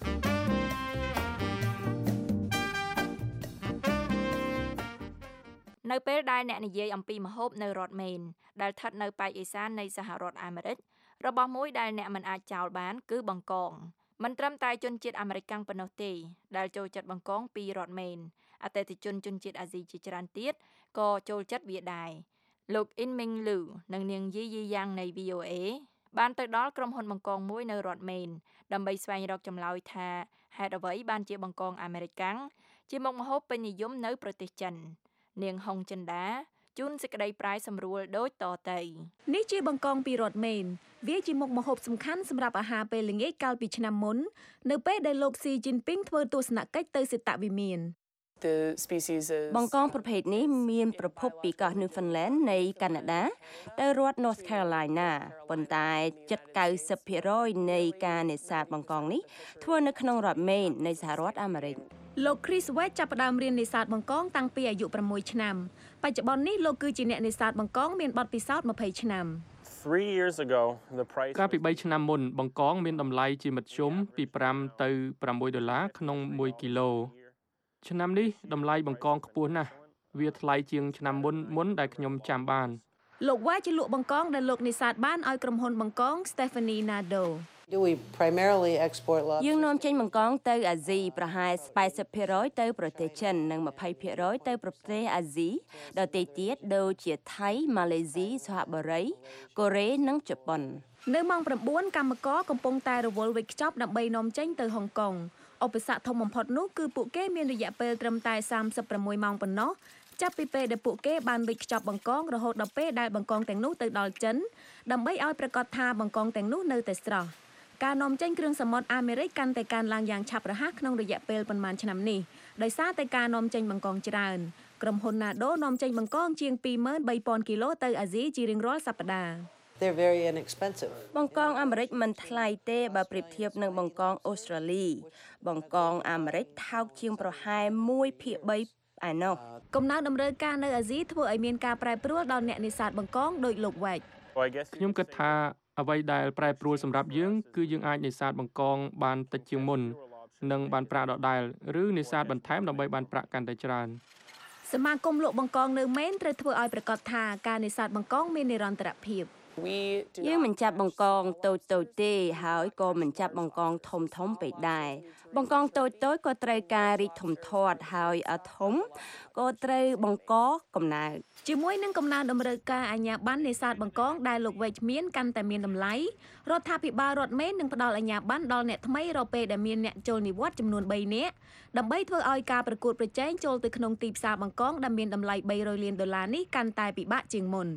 នៅពេលដែលអ្នកនិយាយអំពីម្ហូបនៅរដ្ឋមេនដែលស្ថិតនៅប៉ែកឦសាននៃសហរដ្ឋអាមេរិករបស់មួយដែលអ្នកមិនអាចចោលបានគឺបង្កងមិនត្រឹមតែជនជាតិអាមេរិកប៉ុណ្ណោះទេដែលចូលចិត្តបង្កងពីរដ្ឋមេនអតិថិជនជនជាតិអាស៊ីជាច្រើនទៀតក៏ចូលចិត្តវាដែរលោកអ៊ីនមីងលូនិងនាងយីយ៉ាងនៃ VOA បានទៅដល់ក្រុមហ៊ុនបង្កងមួយនៅរដ្ឋមេនដើម្បីស្វែងរកចម្លើយថាហេតុអ្វីបានជាបង្កងអាមេរិកជាមុខម្ហូបពេញនិយមនៅប្រទេសចិននាងហុងចិនដាជូនសេចក្តីប្រាយសម្រួលដូចតទៅនេះជាបង្កងពីរដ្ឋមេនវាជាមុខម្ហូបសំខាន់សម្រាប់អាហារពេលល្ងាចកាលពីឆ្នាំមុននៅពេលដែលលោកស៊ីជីនពីងធ្វើទស្សនកិច្ចទៅសេតវិមានបង្កងប្រភេទនេះមានប្រភពពីកោះ Newfoundland នៃកាណាដាទៅរដ្ឋ North Carolina ប៉ុន្តែជិត 90% នៃការនេសាទបង្កងនេះធ្វើនៅក្នុងរដ្ឋ Maine នៃសហរដ្ឋអាមេរិកលោក Chris West ចាប់ផ្ដើមរៀននេសាទបង្កងតាំងពីអាយុ6ឆ្នាំបច្ចុប្បន្ននេះលោកគឺជាអ្នកនេសាទបង្កងមានបទពិសោធន៍20ឆ្នាំកាលពី3ឆ្នាំមុនបង្កងមានតម្លៃជាមធ្យមពី$5ទៅ$6ក្នុង1គីឡូឆ្នាំនេះតម្លៃបង្កងខ្ពស់ណាស់វាថ្លៃជាងឆ្នាំមុនដែលខ្ញុំចាំបានលោកវ៉ាជាលក់បង្កងដែលលោកនេសាទបានឲ្យក្រុមហ៊ុនបង្កង Stephanie Nado យើងនាំចេញបង្កងទៅអាស៊ីប្រហែល 80% ទៅប្រទេសចិននិង 20% ទៅប្រទេសអាស៊ីដទៃទៀតដូចជាថៃម៉ាឡេស៊ីសហបុរីកូរ៉េនិងជប៉ុននៅម៉ោង 9 កម្មករកំពុងតែរវល់វេចខ្ចប់ដើម្បីនាំចេញទៅហុងកុងឧបសគ្គធំបំផុតនោះគឺពួកគេមានរយៈពេលត្រឹមតែ36ម៉ោងប៉ុណ្ណោះចាប់ពីពេលដែលពួកគេបានវេចខ្ចប់បង្កងរហូតដល់ពេលដែលបង្កងទាំងនោះទៅដល់ចិនដើម្បីឲ្យប្រាកដថាបង្កងទាំងនោះនៅតែស្រស់ការនាំចេញគ្រឿងសមុទ្រអាមេរិកកាន់តែកើនឡើងយ៉ាងឆាប់រហ័សក្នុងរយៈពេលប៉ុន្មានឆ្នាំនេះដោយសារតែការនាំចេញបង្កងច្រើនក្រុមហ៊ុន Nado នាំចេញបង្កងជាង 23,000 គីឡូទៅអាស៊ីជារៀងរាល់សប្តាហ៍ They're very inexpensive. បង្កងអាមេរិកមិនថ្លៃទេបើប្រៀបធៀបនឹងបង្កងអូស្ត្រាលីបង្កងអាមេរិកថោកជាងប្រហែល 1/3 ឯណោះកំណើនតម្រូវការនៅអាស៊ីធ្វើឲ្យមានការប្រែប្រួលដល់អ្នកនេសាទបង្កងដោយលោកវ៉ែកខ្ញុំគិតថាអ្វីដែលប្រែប្រួលសម្រាប់យើងគឺយើងអាចនេសាទបង្កងបានតិចជាងមុននិងបានប្រាក់ដដែលឬនេសាទបន្ថែមដើម្បីបានប្រាក់កាន់តែច្រើនសមាគមលក់បង្កងនៅមែនត្រូវធ្វើឲ្យប្រកាសថាការនេសាទបង្កងមាននិរន្តរភាពយើងមិនចាប់បង្កងតូចៗទេហើយក៏មិនចាប់បង្កងធំពេកដែរបង្កងតូចៗក៏ត្រូវការរីកធំធាត់ហើយអាធំក៏ត្រូវបង្កកំណើតជាមួយនឹងកំណើនតម្រូវការអាជ្ញាប័ណ្ណនេសាទបង្កងដែលលោកវ៉ែកមានកាន់តែមានតម្លៃរដ្ឋាភិបាលរដ្ឋមេននឹងផ្ដល់អាជ្ញាប័ណ្ណដល់អ្នកថ្មីរកពេលដែលមានអ្នកចូលនិវត្តន៍ចំនួន 3 នាក់ដើម្បីធ្វើឲ្យការប្រកួតប្រជែងចូលទៅក្នុងទីផ្សារបង្កងដែលមានតម្លៃ$300 លាននេះកាន់តែពិបាកជាងមុន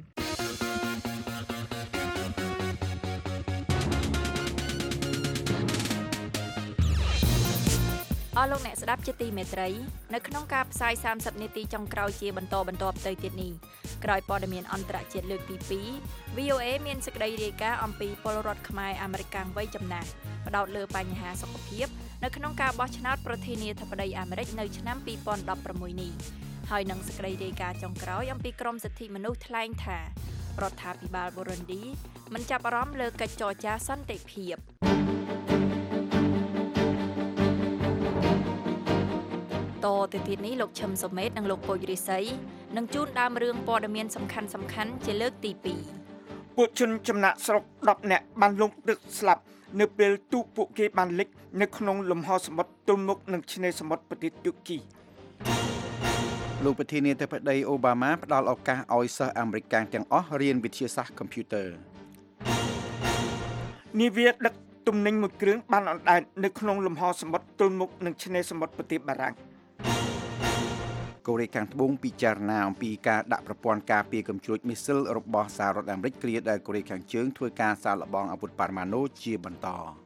អស់លោកអ្នកស្ដាប់ជាទីមេត្រីនៅក្នុងការផ្សាយ30នាទីចុងក្រោយជាបន្តទៅទៀតនេះក្រោយព័ត៌មានអន្តរជាតិលើកទី 2 VOA មានសេចក្តីរាយការណ៍អំពីពលរដ្ឋខ្មែរអាមេរិកវ័យចំណាស់ផ្ដោតលើបញ្ហាសុខភាពនៅក្នុងការបោះឆ្នោតប្រធានាធិបតីអាមេរិកនៅឆ្នាំ 2016 នេះហើយនឹងសេចក្តីរាយការណ៍ចុងក្រោយអំពីក្រមសិទ្ធិមនុស្សថ្លែងថារដ្ឋាភិបាលបូរុនឌីមិនចាប់អារម្មណ៍លើកិច្ចចរចាសន្តិភាព តទៅទៀតនេះលោកឈឹមសុមេតនិងលោកពូចរិស័យនឹងជួនដើមរឿងព័ត៌មានសំខាន់ជាលើកទី 2 ពួកជនចំណាក់ស្រុក 10 នាក់បានលង់ទឹកស្លាប់នៅពេលទូកពួកគេបានលិចនៅក្នុងលំហសមុទ្រទល់មុខនឹងឆ្នេរសមុទ្រប្រទេសទូគីលោកប្រធានាធិបតីអូបាម៉ាផ្ដល់ឱកាសឲ្យសិស្សអាមេរិកទាំងអស់រៀនវិទ្យាសាស្ត្រកុំព្យូទ័រនាវាដឹកទំនិញមួយគ្រឿងបានអណ្ដែតនៅក្នុងលំហសមុទ្រទល់មុខនឹងឆ្នេរសមុទ្រប្រទេសបារាំងកូរ៉េខាងត្បូងពិចារណាអំពីការដាក់ប្រព័ន្ធការពារកំជ្រួចមីស៊ីលរបស់សហរដ្ឋអាមេរិកគ្រាដែលកូរ៉េខាងជើងធ្វើការសាកល្បងអាវុធប៉ារ៉ាម៉ាណូជាបន្ត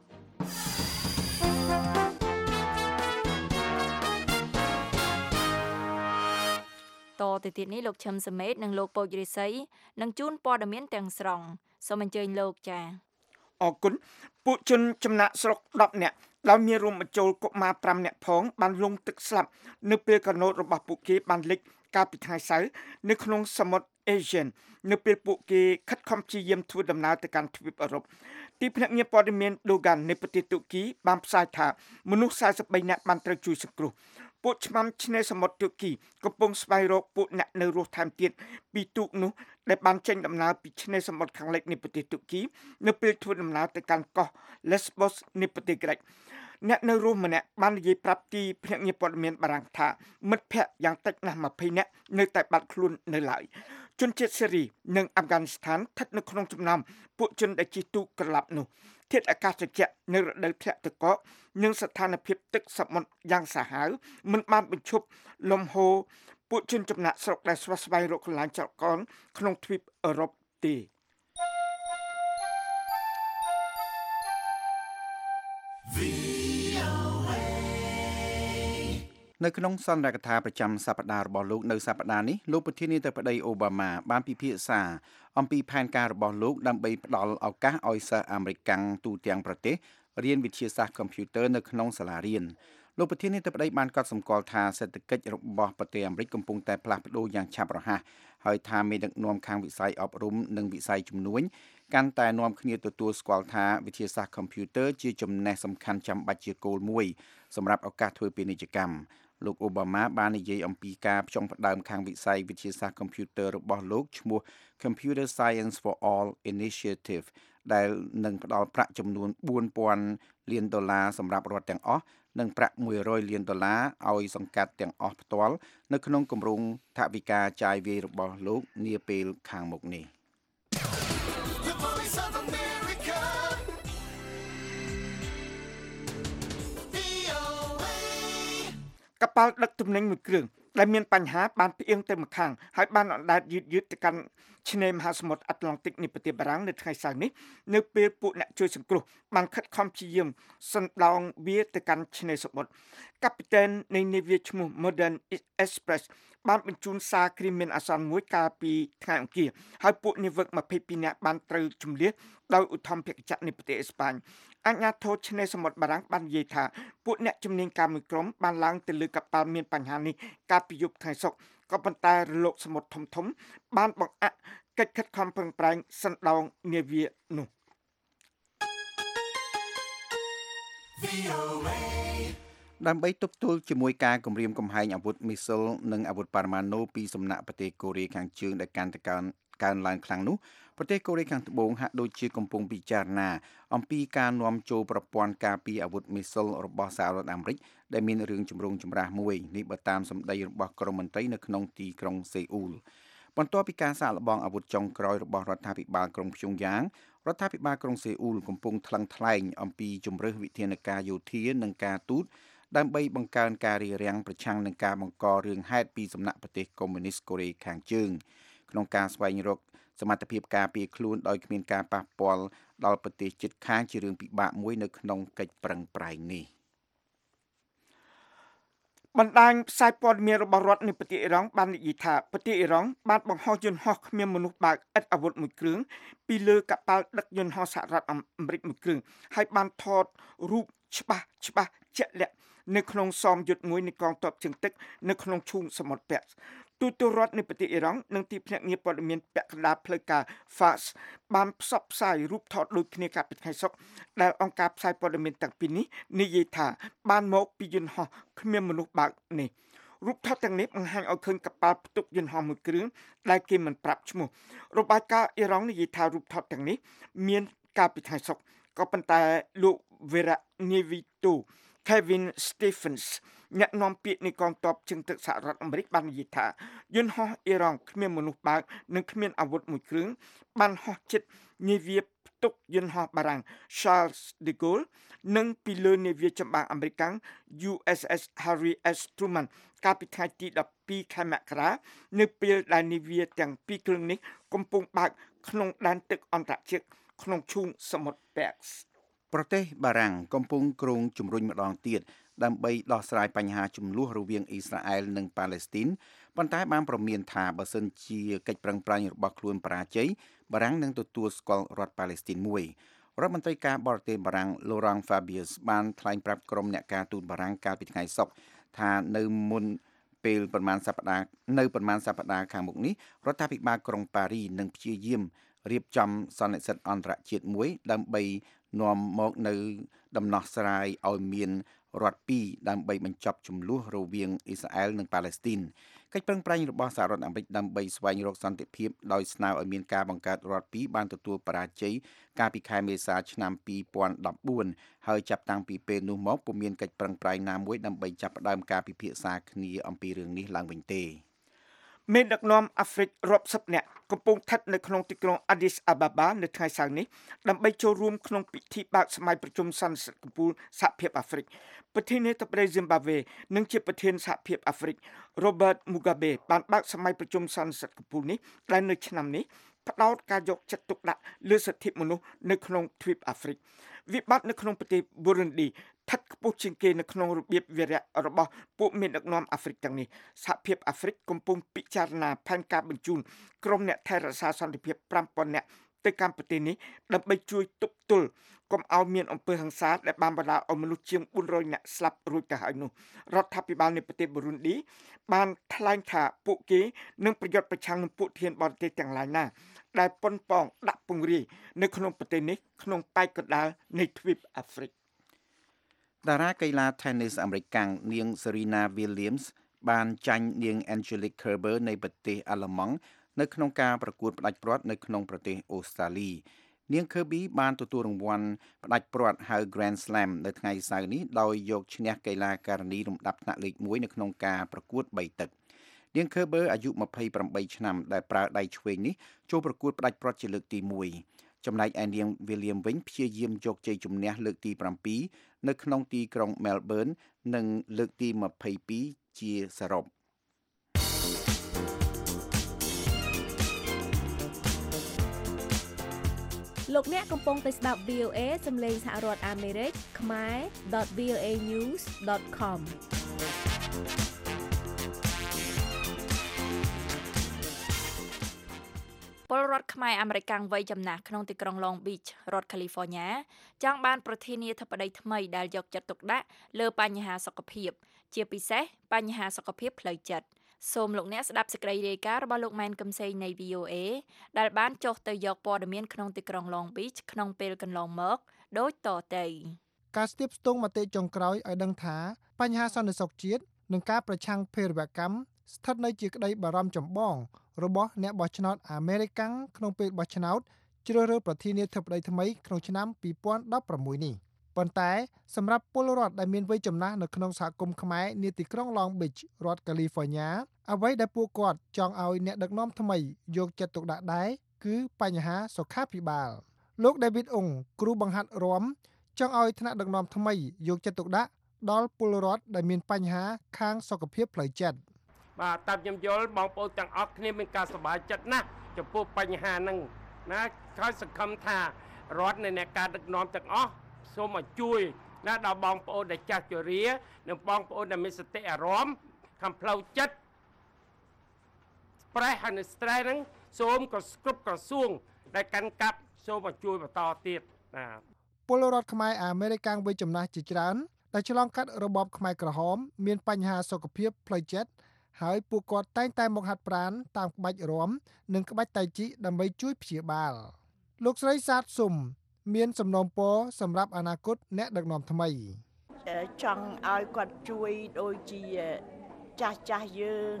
តទៅទៀតនេះលោកឈឹមសុមេតនិងលោកពូចរិស័យនឹងជួនព័ត៌មានទាំងស្រុងសូមអញ្ជើញលោកចាអរគុណពួកជនចំណាក់ស្រុក 10 នាក់ដែលមានរួមបញ្ចូលកុមារ 5 នាក់ផងបានលង់ទឹកស្លាប់នៅពេលកាណូតរបស់ពួកគេបានលិចកាលពីថ្ងៃសៅរ៍នៅក្នុងសមុទ្រ Asian នៅពេលពួកគេខិតខំព្យាយាមធ្វើដំណើរទៅកាន់ទ្វីបអឺរ៉ុបទីភ្នាក់ងារព័ត៌មាន Dogan នៃប្រទេសទូគីបានផ្សាយថាមនុស្ស 43 នាក់បានត្រូវជួយសង្គ្រោះពួកឆ្មាំឆ្នេរសមុទ្រទូគីកំពុងស្វែងរកពួកអ្នកនៅរស់ថែមទៀតពីទូកនោះដែលបានចេញដំណើរពីឆ្នេរសមុទ្រខាងលិចនៃប្រទេសទូគីនៅពេលធ្វើដំណើរទៅកាន់កោះ Lesbos នៃប្រទេសក្រិក អ្នកនៅរស់ម្នាក់បាននិយាយប្រាប់ទីភ្នាក់ងារព័ត៌មានបារាំងថាមិត្តភ័ក្តិយ៉ាងតិចណាស់ 20 នាក់នៅតែបាត់ខ្លួននៅឡើយជនជាតិសេរីនិងអាហ្វហ្គានីស្ថានស្ថិតនៅក្នុងចំណោមពួកជនដែលជិះទូកក្រឡាប់នោះធាតុអាកាសត្រជាក់នៅរដូវធ្លាក់ទឹកកកនិងស្ថានភាពទឹកសមុទ្រយ៉ាងសាហាវមិនបានបញ្ឈប់លំហូរពួកជនចំណាក់ស្រុកដែលស្វះស្វែងរកកន្លែងចតកនក្នុងទ្វីបអឺរ៉ុបទេនៅក្នុងសន្និសីទកថាប្រចាំសប្តាហ៍របស់លោកនៅសប្តាហ៍នេះលោកប្រធានាធិបតីអូបាម៉ាបានពិភាក្សាអំពីផែនការរបស់លោកដើម្បីផ្ដល់ឱកាសឲ្យសិស្សអាមេរិកទូទាំងប្រទេសរៀនវិទ្យាសាស្ត្រកុំព្យូទ័រនៅក្នុងសាលារៀនលោកប្រធានាធិបតីបានកត់សម្គាល់ថាសេដ្ឋកិច្ចរបស់ប្រទេសអាមេរិកកំពុងតែផ្លាស់ប្ដូរយ៉ាងឆាប់រហ័សហើយថាមេដឹកនាំខាងវិស័យអប់រំនិងវិស័យជំនួញកាន់តែនាំគ្នាទទួលស្គាល់ថាវិទ្យាសាស្ត្រកុំព្យូទ័រជាចំណេះសំខាន់ចាំបាច់ជាគោលមួយសម្រាប់ឱកាសធ្វើពាណិជ្ជកម្មលោកអូបាម៉ាបាននិយាយអំពីការផ្ចង់ផ្ដើមខាងវិស័យវិទ្យាសាស្ត្រកុំព្យូទ័ររបស់លោកឈ្មោះ Computer Science for All Initiative ដែលនឹងផ្ដល់ប្រាក់ចំនួន$4,000 លានសម្រាប់រដ្ឋទាំងអស់និងប្រាក់$100 លានឲ្យសង្កាត់ទាំងអស់ផ្ទាល់នៅក្នុងគម្រោងថវិកាចាយវាយរបស់លោកនាពេលខាងមុខនេះកប៉ាល់ដឹកទំនិញមួយគ្រឿងដែលមានបញ្ហាបានផ្អៀងទៅម្ខាងហើយបានអណ្ដែតយឺតទៅកាន់ឆ្នេរមហាសមុទ្រអាត្លង់តិកនៃប្រទេសបារាំងនៅថ្ងៃសៅរ៍នេះនៅពេលពួកអ្នកជួយសង្គ្រោះបានខិតខំព្យាយាមសណ្ដោងវាទៅកាន់ឆ្នេរសមុទ្រកាពីតាននៃនាវាឈ្មោះ Modern Express បានបញ្ជូនសារគ្រាមានអាសន្នមួយកាលពីថ្ងៃអង្គារហើយពួកនាវិក22នាក់បានត្រូវជម្លៀសដោយឧទ្ធម្ភាគចក្រនៃប្រទេសអេស្ប៉ាញអាជ្ញាធរឆ្នេរសមុទ្របារាំងបាននិយាយថាពួកអ្នកជំនាញការមួយក្រុមបានឡើងទៅលើកប៉ាល់មានបញ្ហានេះកាលពីយប់ថ្ងៃសុក្រក៏ប៉ុន្តែរលកសមុទ្រធំបានបង្អាក់កិច្ចខិតខំប្រឹងប្រែងសណ្ដោងនាវានោះដើម្បីទប់ទល់ជាមួយការគំរាមកំហែងអាវុធមីស៊ីលនិងអាវុធប៉ារ៉ាម៉ាណូពីសំណាក់ប្រទេសកូរ៉េខាងជើងដែលកាន់តែកើនឡើងខ្លាំងនោះប្រទេសកូរ៉េខាងត្បូងហាក់ដូចជាកំពុងពិចារណាអំពីការនាំចូលប្រព័ន្ធការពារអាវុធមីស៊ីលរបស់សហរដ្ឋអាមេរិកដែលមានរឿងចម្រូងចម្រាសមួយនេះបើតាមសម្ដីរបស់ក្រុមមន្ត្រីនៅក្នុងទីក្រុងសេអ៊ូលបន្ទាប់ពីការសាកល្បងអាវុធចុងក្រោយរបស់រដ្ឋាភិបាលក្រុងព្យុងយ៉ាងរដ្ឋាភិបាលក្រុងសេអ៊ូលកំពុងថ្លឹងថ្លែងអំពីជំរើសវិធានការយោធានិងការទូតដើម្បីបង្កើនការរារាំងប្រឆាំងនឹងការបង្ករឿងហេតុពីសំណាក់ប្រទេសកុម្មុយនីសកូរ៉េខាងជើងក្នុងការស្វែងរកសមត្ថភាពការពារខ្លួនដោយគ្មានការប៉ះពាល់ដល់ប្រទេសជិតខាងជារឿងពិបាកមួយនៅក្នុងកិច្ចប្រឹងប្រែងនេះបណ្ដាញផ្សាយព័ត៌មានរបស់រដ្ឋនៃប្រទេសអ៊ីរ៉ង់បាននិយាយថាប្រទេសអ៊ីរ៉ង់បានបង្ហោះយន្តហោះគ្មានមនុស្សបើកឥតអាវុធមួយគ្រឿងពីលើកប៉ាល់ដឹកយន្តហោះសហរដ្ឋអាមេរិកមួយគ្រឿងហើយបានថតរូបច្បាស់ជាក់លាក់នៅក្នុងសមយុទ្ធមួយនៃកងទ័ពជើងទឹកនៅក្នុងឈូងសមុទ្រពាក់ទូតរដ្ឋនៃប្រទេសអ៊ីរ៉ង់និងទីភ្នាក់ងារព័ត៌មានពាក់កណ្ដាលផ្លូវការ FAS បានផ្សព្វផ្សាយរូបថតដូចគ្នាកាលពីថ្ងៃសុក្រដែលអង្គការផ្សាយព័ត៌មានទាំងពីរនេះនិយាយថាបានមកពីយន្តហោះគ្មានមនុស្សបើកនេះរូបថតទាំងនេះបង្ហាញឲ្យឃើញកប៉ាល់ផ្ទុកយន្តហោះមួយគ្រឿងដែលគេមិនប្រាប់ឈ្មោះរបាយការណ៍អ៊ីរ៉ង់និយាយថារូបថតទាំងនេះមានកាលពីថ្ងៃសុក្រក៏ប៉ុន្តែលោក Vera Nevito Kevin Stephens អ្នកនាំពាក្យនៃកងទ័ពជើងទឹកសហរដ្ឋអាមេរិកបាននិយាយថាយន្តហោះអ៊ីរ៉ង់គ្មានមនុស្សបើកនិងគ្មានអាវុធមួយគ្រឿងបានហោះជិតនាវាផ្ទុកយន្តហោះបារាំង Charles de Gaulle និងពីលើនាវាចម្បាំងអាមេរិក USS Harry S. Truman កាលពីថ្ងៃទី12ខែមករានៅពេលដែលនាវាទាំងពីរគ្រឿងនេះកំពុងបើកក្នុងដែនទឹកអន្តរជាតិក្នុងឈូងសមុទ្រពាក់ប្រទេសបារាំងកំពុងគ្រោងជំរុញម្ដងទៀតដើម្បីដោះស្រាយបញ្ហាជម្លោះរវាងអ៊ីស្រាអែលនិងប៉ាឡេស្ទីនប៉ុន្តែបានប្រមានថាបើសិនជាកិច្ចប្រឹងប្រែងរបស់ខ្លួនបរាជ័យបារាំងនឹងទទួលស្គាល់រដ្ឋប៉ាឡេស្ទីនមួយរដ្ឋមន្ត្រីការបរទេសបារាំង Laurent Fabius បានថ្លែងប្រាប់ក្រុមអ្នកការទូតបារាំងកាលពីថ្ងៃសុក្រថានៅមុនពេលប្រមាណសប្តាហ៍ខាងមុខនេះរដ្ឋាភិបាលក្រុងប៉ារីនឹងព្យាយាមរៀបចំសន្និសីទអន្តរជាតិមួយដើម្បីនាំមកនៅដំណោះស្រាយឲ្យមានរដ្ឋពីរដើម្បីបញ្ចប់ជម្លោះរវាងអ៊ីស្រាអែលនិងប៉ាឡេស្ទីនកិច្ចប្រឹងប្រែងរបស់សហរដ្ឋអាមេរិកដើម្បីស្វែងរកសន្តិភាពដោយស្នើឲ្យមានការបង្កើតរដ្ឋពីរបានទទួលបរាជ័យកាលពីខែមេសាឆ្នាំ2014ហើយចាប់តាំងពីពេលនោះមកពុំមានកិច្ចប្រឹងប្រែងណាមួយដើម្បីចាប់ផ្ដើមការពិភាក្សាគ្នាអំពីរឿងនេះឡើងវិញទេមេដឹកនាំអាហ្វ្រិករាប់សិបនាក់កំពុងស្ថិតនៅក្នុងទីក្រុង Addis Ababa នៅថ្ងៃសៅរ៍នេះដើម្បីចូលរួមក្នុងពិធីបើកសម័យប្រជុំសន្និសីទកំពូលសហភាពអាហ្វ្រិកប្រធានាធិបតី Zimbabwe និងជាប្រធានសហភាពអាហ្វ្រិក Robert Mugabe បានបើកសម័យប្រជុំសន្និសីទកំពូលនេះដែលនៅឆ្នាំនេះផ្ដោតការយកចិត្តទុកដាក់លើសិទ្ធិមនុស្សនៅក្នុងទ្វីបអាហ្វ្រិកវិបត្តិនៅក្នុងប្រទេស Burundi ស្ថិតខ្ពស់ជាងគេនៅក្នុងរបៀបវារៈរបស់ពួកមានដឹកនាំអាហ្វ្រិកទាំងនេះសហភាពអាហ្វ្រិកកំពុងពិចារណាផែនការបញ្ជូនក្រុមអ្នកថែរក្សាសន្តិភាព 5000 នាក់ទៅកាន់ប្រទេសនេះដើម្បីជួយទប់ទល់កុំឲ្យមានអំពើហិង្សាដែលបានបណ្ដាលឲ្យមនុស្សជាង400នាក់ស្លាប់រួចទៅហើយនោះរដ្ឋាភិបាលនៃប្រទេស Burundi បានថ្លែងថាពួកគេនឹងប្រយុទ្ធប្រឆាំងនឹងពួកធានបរទេសទាំងឡាយណាដែលប៉ុនប៉ងដាក់ពង្រាយនៅក្នុងប្រទេសនេះក្នុងប៉ែកកណ្ដាលនៃទ្វីបអាហ្វ្រិកតារាកីឡា Tennis អាមេរិកកាំងនាង Serena Williams បានចាញ់នាង Angelique Kerber នៃប្រទេសអាល្លឺម៉ង់នៅក្នុងការប្រកួតផ្ដាច់ព្រ័ត្រនៅក្នុងប្រទេសអូស្ត្រាលីនាង Kirby បានទទួលរង្វាន់ផ្ដាច់ព្រ័ត្រហៅ Grand Slam នៅថ្ងៃសៅរ៍នេះដោយយកឈ្នះកីឡាការិនីលំដាប់ថ្នាក់លេខ1នៅក្នុងការប្រកួត3ទឹកនាង Kerber អាយុ28ឆ្នាំដែលប្រើដៃឆ្វេងនេះចូលប្រកួតផ្ដាច់ព្រ័ត្រជាលើកទី1ចំណែកឯនាង William វិញព្យាយាមយកជ័យជំនះលើកទី7នៅក្នុងទីក្រុង Melbourne និងលើកទី22ជាសរុបលោកអ្នកកំពុងតែស្ដាប់ VOA សំឡេងសហរដ្ឋអាមេរិកខ្មែរ .voanews.com ពលរដ្ឋខ្មែរអាមេរិកវ័យចំណាស់ក្នុងទីក្រុង Long Beach រដ្ឋ California ចង់បានប្រធានាធិបតីថ្មីដែលយកចិត្តទុកដាក់លើបញ្ហាសុខភាពជាពិសេសបញ្ហាសុខភាពផ្លូវចិត្តសូមលោកអ្នកស្ដាប់សេចក្តីរាយការណ៍របស់លោកម៉ែនកឹមសេងនៃ VOA ដែលបានចុះទៅយកព័ត៌មានក្នុងទីក្រុង Long Beach ក្នុងពេលកន្លងមកដូចតទៅការស្ទាបស្ទង់មតិចុងក្រោយឲ្យដឹងថាបញ្ហាសន្តិសុខជាតិនិងការប្រឆាំងភេរវកម្មស្ថិតនៅជាក្តីបារម្ភចម្បងរបស់អ្នកបោះឆ្នោតអាមេរិកក្នុងពេលបោះឆ្នោតជ្រើសរើសប្រធានាធិបតីថ្មីក្នុងឆ្នាំ2016នេះប៉ុន្តែសម្រាប់ពលរដ្ឋដែលមានវ័យចំណាស់នៅក្នុងសហគមន៍ខ្មែរនាទីក្រុង Long Beach រដ្ឋ California អ្វីដែលពួកគាត់ចង់ឲ្យអ្នកដឹកនាំថ្មីយកចិត្តទុកដាក់ដែរគឺបញ្ហាសុខាភិបាលលោក David Ong គ្រូបង្ហាត់រាំចង់ឲ្យថ្នាក់ដឹកនាំថ្មីយកចិត្តទុកដាក់ដល់ពលរដ្ឋដែលមានបញ្ហាខាងសុខភាពផ្លូវចិត្តបាទតាមខ្ញុំយល់បងប្អូនទាំងអស់គ្នាមានការសប្បាយចិត្តណាស់ចំពោះបញ្ហាហ្នឹងណាហើយសង្ឃឹមថារដ្ឋនៃអ្នកការដឹកនាំទាំងអស់សូមឲ្យជួយណាដល់បងប្អូនដែលចាស់ជរានិងបងប្អូនដែលមានសតិអារម្មណ៍ខាងផ្លូវចិត្តប្រេះហើយនៅstressហ្នឹងសូមក៏គ្រប់ក្រសួងដែលកាន់កាប់សូមឲ្យជួយបន្តទៀតណាពលរដ្ឋខ្មែរអាមេរិកវ័យចំណាស់ជាច្រើនដែលឆ្លងកាត់របបខ្មែរក្រហមមានបញ្ហាសុខភាពផ្លូវចិត្តហើយពួកគាត់តែងតែមកហាត់ប្រាណតាមក្បាច់រាំនិងក្បាច់តៃជីដើម្បីជួយព្យាបាលលោកស្រីសាទស៊ុំមានសំណូមពរសម្រាប់អនាគតអ្នកដឹកនាំថ្មីចង់ឲ្យគាត់ជួយដូចជាចាស់យើង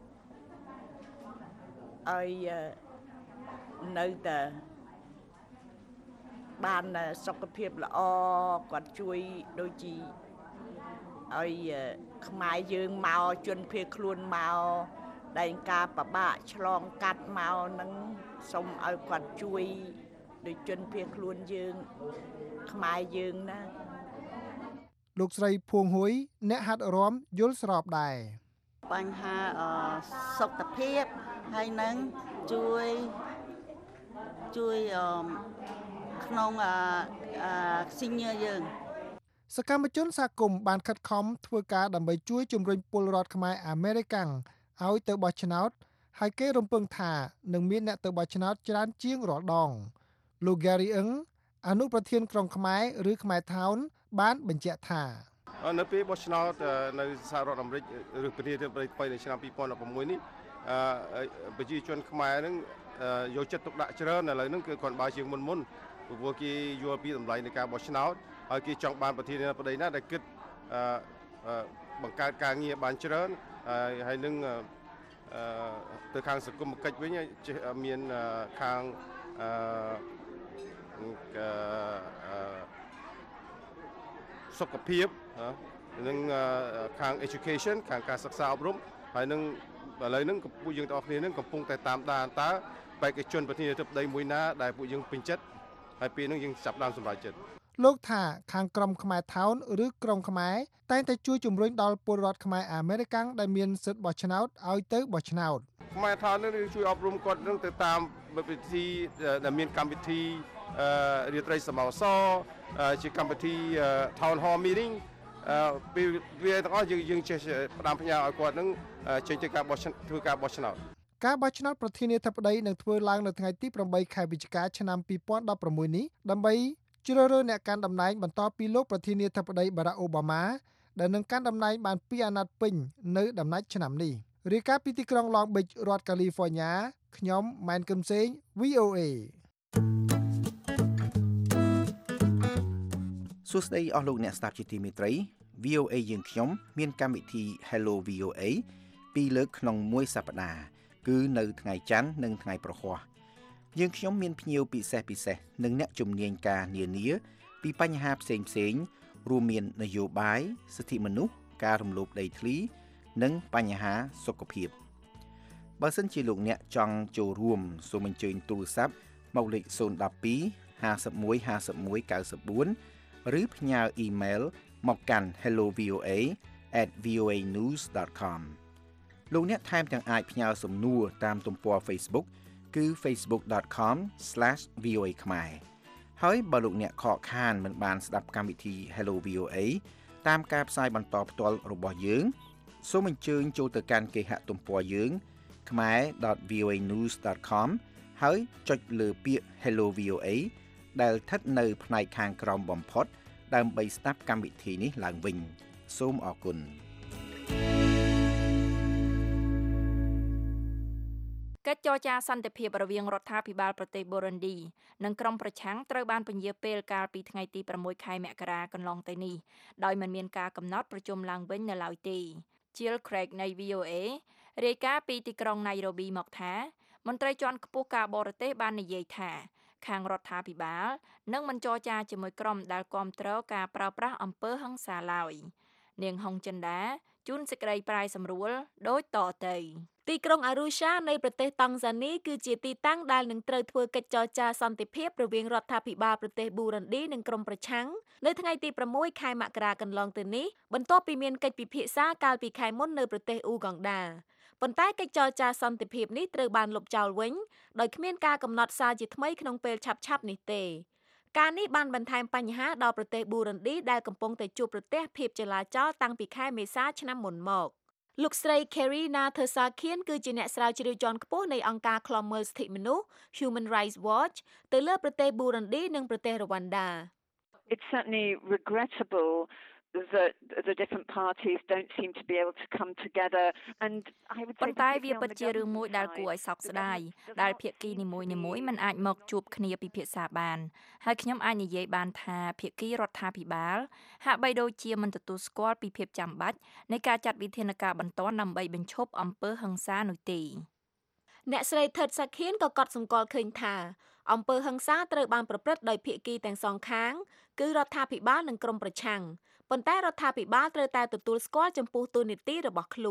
ឲ្យនៅតែបានសុខភាពល្អគាត់ជួយដូចជាឲ្យខ្មែរយើងមកជនភៀសខ្លួនមកដែលការប្របាក់ឆ្លងកាត់មកនឹងសូមឲ្យគាត់ជួយដូចជនភៀសខ្លួនយើងខ្មែរយើងណាលោកស្រីភួងហ៊ុយអ្នកហាត់រាំយល់ស្របដែរបញ្ហាសុខភាពហើយនឹងជួយក្នុងស៊ីញើយើងសកម្មជនសហគមន៍បានខិតខំធ្វើការដើម្បីជួយជំរុញពលរដ្ឋខ្មែរអាមេរិកឲ្យទៅបោះឆ្នោតហើយគេរំពឹងថានឹងមានអ្នកទៅបោះឆ្នោតច្រើនជាងរាល់ដងលោក Gary Eng អនុប្រធានក្រុងខ្មែរឬខ្មែរ Town បានបញ្ជាក់ថានៅពេលបោះឆ្នោតនៅសហរដ្ឋអាមេរិកឬប្រធានាធិបតីថ្មីនៅឆ្នាំ2016នេះប្រជាជនខ្មែរនឹងយកចិត្តទុកដាក់ច្រើនឥឡូវហ្នឹងគឺគាត់បើជាងមុនព្រោះគេយល់ពីតម្លៃនៃការបោះឆ្នោតហើយគេចង់បានប្រធានាធិបតីណាដែលគិតបង្កើតការងារបានច្រើនហើយនឹងទៅខាងសង្គមគិច្ចវិញមានខាងសុខភាពនិងខាង education ខាងការសិក្សាអប់រំហើយនឹងឥឡូវហ្នឹងពួកយើងទាំងអស់គ្នានឹងកំពុងតែតាមដានតើបេក្ខជនប្រធានាធិបតីមួយណាដែលពួកយើងពេញចិត្តហើយពេលហ្នឹងយើងចាប់ដើមសម្រេចចិត្តលោកថាខាងក្រុមខ្មែរ Town ឬក្រុមខ្មែរតែងតែជួយជំរុញដល់ពលរដ្ឋខ្មែរអាមេរិកដែលមានសិទ្ធិបោះឆ្នោតឲ្យទៅបោះឆ្នោតខ្មែរ Town នឹងជួយអប់រំគាត់នឹងទៅតាមវិធីដែលមានកម្មវិធីរាត្រីសមោសជាកម្មវិធី Town Hall Meeting ពេលវាទាំងអស់យើងចេះផ្ដាំផ្ញើឲ្យគាត់នឹងចេញទៅធ្វើការបោះឆ្នោតការបោះឆ្នោតប្រធានាធិបតីនឹងធ្វើឡើងនៅថ្ងៃទី8ខែវិច្ឆិកាឆ្នាំ2016នេះដើម្បីជ្រើសរើសអ្នកកាន់តំណែងបន្តពីលោកប្រធានាធិបតីបារ៉ាក់អូបាម៉ាដែលនឹងកាន់តំណែងបាន2អាណត្តិពេញនៅដំណាច់ឆ្នាំនេះរាយការណ៍ពីទីក្រុង Long Beach រដ្ឋ California ខ្ញុំម៉ែនកឹមសេង VOA សួស្តីអស់លោកអ្នកស្ដាប់ជាទីមេត្រី VOA យើងខ្ញុំមានកម្មវិធី Hello VOA 2លើកក្នុងមួយសប្តាហ៍គឺនៅថ្ងៃច័ន្ទនិងថ្ងៃប្រហ័សយើងខ្ញុំមានភ្ញៀវពិសេសនិងអ្នកជំនាញការនានាពីបញ្ហាផ្សេងរួមមាននយោបាយសិទ្ធិមនុស្សការរំលោភដីធ្លីនិងបញ្ហាសុខភាពបើសិនជាលោកអ្នកចង់ចូលរួមសូមអញ្ជើញទូរស័ព្ទមកលេខ012 51 51 94 ឬផ្ញើអ៊ីមែលមកកាន់ hellovoa@voanews.com លោកអ្នកថែមទាំងអាចផ្ញើសំណួរតាមទំព័រ Facebook គឺ facebook.com/voa ខ្មែរហើយបើលោកអ្នកខកខានមិនបានស្ដាប់កម្មវិធី Hello VOA តាមការផ្សាយបន្តផ្ទាល់របស់យើងសូមអញ្ជើញចូលទៅកាន់គេហទំព័រយើង khmer.voanews.com ហើយចុចលើពាក្យ Hello VOA ដែលស្ថិតនៅផ្នែកខាងក្រោមបំផុតដើម្បីស្ដាប់កម្មវិធីនេះឡើងវិញសូមអរគុណកិច្ចចរចាសន្តិភាពរវាងរដ្ឋាភិបាលប្រទេសបូរុនឌីនិងក្រុមប្រឆាំងត្រូវបានពន្យាពេលកាលពីថ្ងៃទី6ខែមករាកន្លងទៅនេះដោយមិនមានការកំណត់ប្រជុំឡើងវិញនៅឡើយទេ Jill Craig នៃ VOA រាយការណ៍ពីទីក្រុង Nairobi មកថាមន្ត្រីជាន់ខ្ពស់ការបរទេសបាននិយាយថាខាងរដ្ឋាភិបាលនឹងមិនចរចាជាមួយក្រុមដែលគាំទ្រការប្រើប្រាស់អំពើហិង្សាឡើយនាងហុងចិន្តាជួនសេចក្តីប្រាយសម្រួលដូចតទៅទីក្រុងអារូសានៃប្រទេសតង់ហ្សានីគឺជាទីតាំងដែលនឹងត្រូវធ្វើកិច្ចចរចាសន្តិភាពរវាងរដ្ឋាភិបាលប្រទេសប៊ូរុនឌីនិងក្រុមប្រឆាំងនៅថ្ងៃទី6ខែមករាកន្លងទៅនេះបន្ទាប់ពីមានកិច្ចពិភាក្សាកាលពីខែមុននៅប្រទេសអ៊ូហ្គង់ដាប៉ុន្តែកិច្ចចរចាសន្តិភាពនេះត្រូវបានលុបចោលវិញដោយគ្មានការកំណត់សារជាថ្មីក្នុងពេលឆាប់ៗនេះទេការនេះបានបន្ថែមបញ្ហាដល់ប្រទេសប៊ូរុនឌីដែលកំពុងតែជួបប្រទះភាពចលាចលតាំងពីខែមេសាឆ្នាំមុនមកលោកស្រី Kerry Nathasakian គឺជាអ្នកស្រាវជ្រាវជាន់ខ្ពស់នៃអង្គការឃ្លាំមើលសិទ្ធិមនុស្ស Human Rights Watch ទៅលើប្រទេសប៊ូរុនឌីនិងប្រទេសរវ៉ាន់ដា It's certainly regrettable that the different parties don't seem to be able to come together and I would say ប៉ុន្តែវាពិតជារឿងមួយដែលគួរឲ្យសោកស្ដាយដែលភាគីនីមួយៗមិនអាចមកជួបគ្នាពិភាក្សាបានហើយខ្ញុំអាចនិយាយបានថាភាគីរដ្ឋាភិបាលហាក់បីដូចជាមិនទទួលស្គាល់ពីភាពចាំបាច់នៃការចាត់វិធានការបន្ទាន់ដើម្បីបញ្ឈប់អំពើហិង្សានោះទេអ្នកស្រី Thatsakian ក៏កត់សម្គាល់ឃើញថាអំពើហិង្សាត្រូវបានប្រព្រឹត្តដោយភាគីទាំងសងខាងគឺរដ្ឋាភិបាលនិងក្រុមប្រឆាំងប៉ុន្តែរដ្ឋាភិបាលត្រូវតែទទួលស្គាល់ចំពោះតួនាទីរបស់ខ្លួន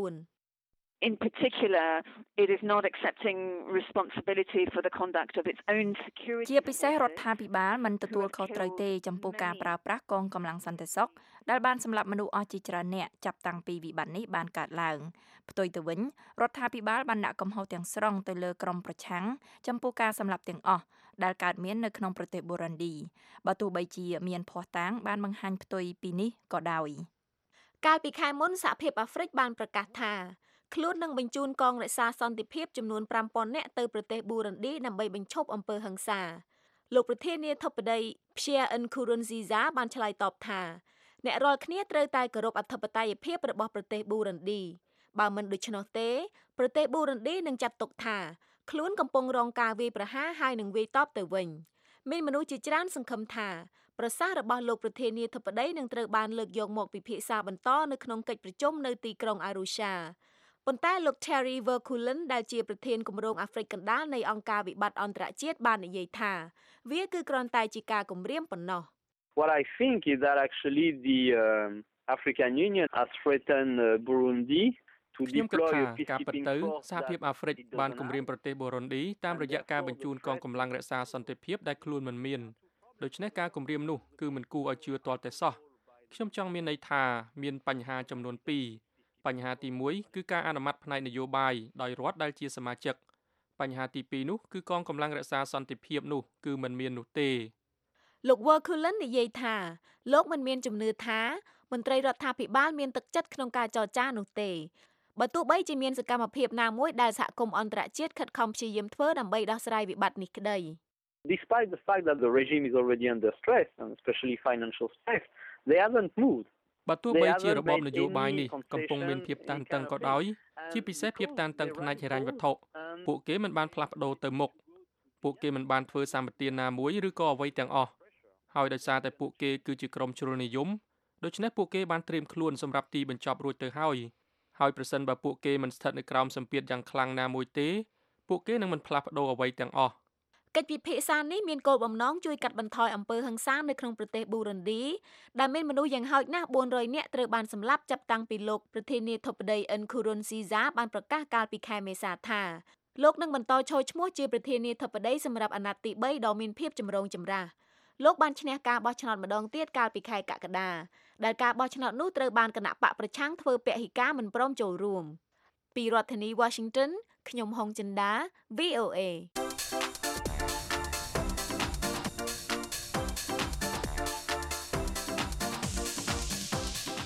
In particular, it is not accepting responsibility for the conduct of its own security. ជាពិសេសរដ្ឋាភិបាលមិនទទួលខុសត្រូវទេចំពោះការប្រើប្រាស់កងកម្លាំងសន្តិសុខដែលបានសម្លាប់មនុស្សអស់ជាច្រើនអ្នកចាប់តាំងពីវិបត្តិនេះបានកើតឡើងផ្ទុយទៅវិញរដ្ឋាភិបាលបានដាក់កំហុសទាំងស្រុងទៅលើក្រុមប្រឆាំងចំពោះការសម្លាប់ទាំងអស់ដែលកើតមាននៅក្នុងប្រទេសបូរុនឌីបើទោះបីជាមានភ័ស្តុតាងបានបង្ហាញផ្ទុយពីនេះក៏ដោយកាលពីខែមុនសហភាពអាហ្វ្រិកបានប្រកាសថាខ្លួននឹងបញ្ជូនកងរក្សាសន្តិភាពចំនួន 5,000 នាក់ទៅប្រទេសប៊ូរុនឌីដើម្បីបញ្ឈប់អំពើហិង្សាលោកប្រធានាធិបតី Pierre Nkurunziza បានឆ្លើយតបថាអ្នករាល់គ្នាត្រូវតែគោរពអធិបតេយ្យភាពរបស់ប្រទេសប៊ូរុនឌីបើមិនដូច្នោះទេប្រទេសប៊ូរុនឌីនឹងចាត់ទុកថាខ្លួនកំពុងរងការវាយប្រហារហើយនឹងវាយតបទៅវិញមានមនុស្សជាច្រើនសង្ឃឹមថាប្រសាសន៍របស់លោកប្រធានាធិបតីនឹងត្រូវបានលើកយកមកពិភាក្សាបន្តនៅក្នុងកិច្ចប្រជុំនៅទីក្រុងអារូសាប៉ុន្តែលោក Terry Verkulen ដែលជាប្រធានគម្រោងអាហ្វ្រិកកណ្ដាលនៃអង្គការវិបត្តិអន្តរជាតិបាននិយាយថាវាគឺគ្រាន់តែជាការគំរាមប៉ុណ្ណោះ What I think is that actually the African Union has threatened Burundi to deploy a peacekeeping force សហភាពអាហ្វ្រិកបានគំរាមប្រទេសបូរុនឌីតាមរយៈការបញ្ជូនកងកម្លាំងរក្សាសន្តិភាពដែលខ្លួនមិនមានដូច្នេះការគំរាមនោះគឺមិនគួរឲ្យជឿទាល់តែសោះខ្ញុំចង់មានន័យថាមានបញ្ហាចំនួន2បញ្ហាទី1គឺការអនុម័តផ្នែកនយោបាយដោយរដ្ឋដែលជាសមាជិកបញ្ហាទី2នោះគឺកងកម្លាំងរក្សាសន្តិភាពនោះគឺមិនមាននោះទេលោក Verkulen និយាយថាលោកមិនមានជំនឿថាមន្ត្រីរដ្ឋាភិបាលមានទឹកចិត្តក្នុងការចរចានោះទេបើទោះបីជាមានសកម្មភាពណាមួយដែលសហគមន៍អន្តរជាតិខិតខំព្យាយាមធ្វើដើម្បីដោះស្រាយវិបត្តិនេះក្តី Despite the fact that the regime is already under stress and especially financial stress they haven't moved បើទោះបីជារបបនយោបាយនេះកំពុងមានភាពតានតឹងក៏ដោយជាពិសេសភាពតានតឹងផ្នែកហិរញ្ញវត្ថុពួកគេមិនបានផ្លាស់ប្ដូរទៅមុខពួកគេមិនបានធ្វើសម្បទានណាមួយឬក៏អ្វីទាំងអស់ហើយដោយសារតែពួកគេគឺជាក្រុមជ្រុលនិយមដូច្នេះពួកគេបានត្រៀមខ្លួនសម្រាប់ទីបញ្ចប់រួចទៅហើយប្រសិនបើពួកគេមិនស្ថិតនៅក្រោមសម្ពាធយ៉ាងខ្លាំងណាមួយទេពួកគេនឹងមិនផ្លាស់ប្ដូរអ្វីទាំងអស់កិច្ចពិភាក្សានេះមានគោលបំណងជួយកាត់បន្ថយអំពើហិង្សានៅក្នុងប្រទេសប៊ូរុនឌីដែលមានមនុស្សយ៉ាងហោចណាស់400នាក់ត្រូវបានសម្លាប់ចាប់តាំងពីលោកប្រធានាធិបតី Nkurunziza បានប្រកាសកាលពីខែមេសាថាលោកនឹងបន្តឈរឈ្មោះជាប្រធានាធិបតីសម្រាប់អាណត្តិទី3ដ៏មានភាពចម្រូងចម្រាសលោកបានឈ្នះការបោះឆ្នោតម្ដងទៀតកាលពីខែកក្កដាដែលការបោះឆ្នោតនោះត្រូវបានគណៈបកប្រឆាំងធ្វើពហិការមិនព្រមចូលរួមពីរដ្ឋធានី Washington ខ្ញុំហុងចិន្តា VOA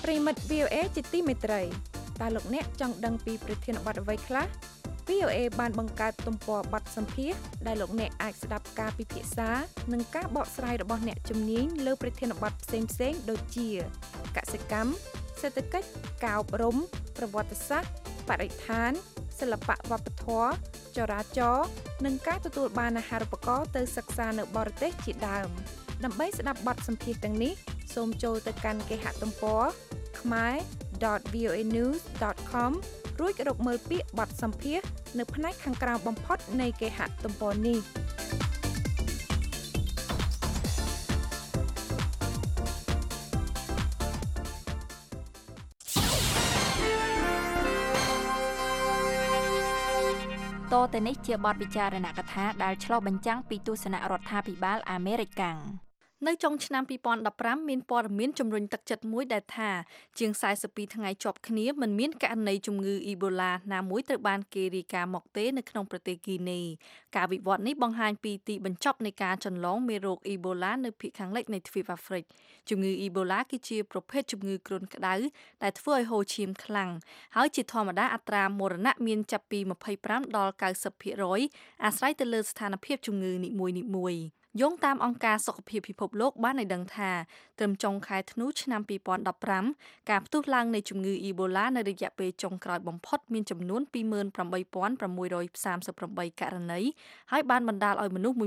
ប្រិមិត្ត VOA ជាទីមេត្រីតើលោកអ្នកចង់ដឹងពីប្រធានបទអ្វីខ្លះ VOA បានបង្កើតទំព័របទសម្ភាសន៍ដែលលោកអ្នកអាចស្ដាប់ការពិភាក្សានិងការបកស្រាយរបស់អ្នកជំនាញលើប្រធានបទផ្សេងៗដូចជាកសិកម្មសេដ្ឋកិច្ចការអប់រំប្រវត្តិសាស្ត្របរិស្ថានសិល្បៈវប្បធម៌ចរាចរណ៍និងការទទួលបានអាហារូបករណ៍ទៅសិក្សានៅបរទេសជាដើមដើម្បីស្ដាប់បទសម្ភាសន៍ទាំងនេះសូមចូលទៅកាន់គេហទំព័រ khmer.voanews.com រួចរកមើលពាក្យបទសម្ភាសន៍នៅផ្នែកខាងក្រោមបំផុតនៃគេហទំព័រនេះតទៅនេះជាបទពិចារណកថាដែលឆ្លុះបញ្ចាំងពីទស្សនៈរដ្ឋាភិបាលអាមេរិកកាំងនៅចុងឆ្នាំ2015មានព័ត៌មានជំរុញទឹកចិត្តមួយដែលថាជាង42ថ្ងៃជាប់គ្នាមិនមានករណីជំងឺអ៊ីបូឡាណាមួយត្រូវបានគេរាយការណ៍មកទេនៅក្នុងប្រទេសហ្គីណេការវិវត្តនេះបង្ហាញពីទីបញ្ចប់នៃការចន្លងមេរោគអ៊ីបូឡានៅភាគខាងលិចនៃទ្វីបអាហ្វ្រិកជំងឺអ៊ីបូឡាគឺជាប្រភេទជំងឺគ្រុនក្តៅដែលធ្វើឲ្យហូរឈាមខ្លាំងហើយជាធម្មតាអត្រាមរណៈមានចាប់ពី25ដល់ 90% អាស្រ័យទៅលើស្ថានភាពជំងឺនីមួយៗយោងតាមអង្គការសុខភាពពិភពលោកបានឲ្យដឹងថាត្រឹមចុងខែធ្នូឆ្នាំ2015ការផ្ទុះឡើងនៃជំងឺអ៊ីបូឡានៅរយៈពេលចុងក្រោយបំផុតមានចំនួន 28,638 ករណីហើយបានបណ្ដាលឲ្យមនុស្ស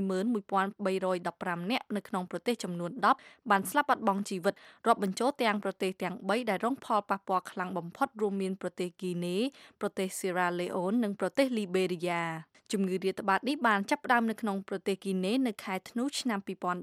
11,315 នាក់នៅក្នុងប្រទេសចំនួន10បានស្លាប់បាត់បង់ជីវិតរាប់បញ្ចូលទាំងប្រទេសទាំង3ដែលរងផលប៉ះពាល់ខ្លាំងបំផុតរួមមានប្រទេសហ្គីណេប្រទេសសេរ៉ាឡេអូននិងប្រទេសលីបេរីយ៉ាជំងឺរាតត្បាតនេះបានចាប់ផ្ដើមនៅក្នុងប្រទេសហ្គីណេនៅខែធ្នូឆ្នាំ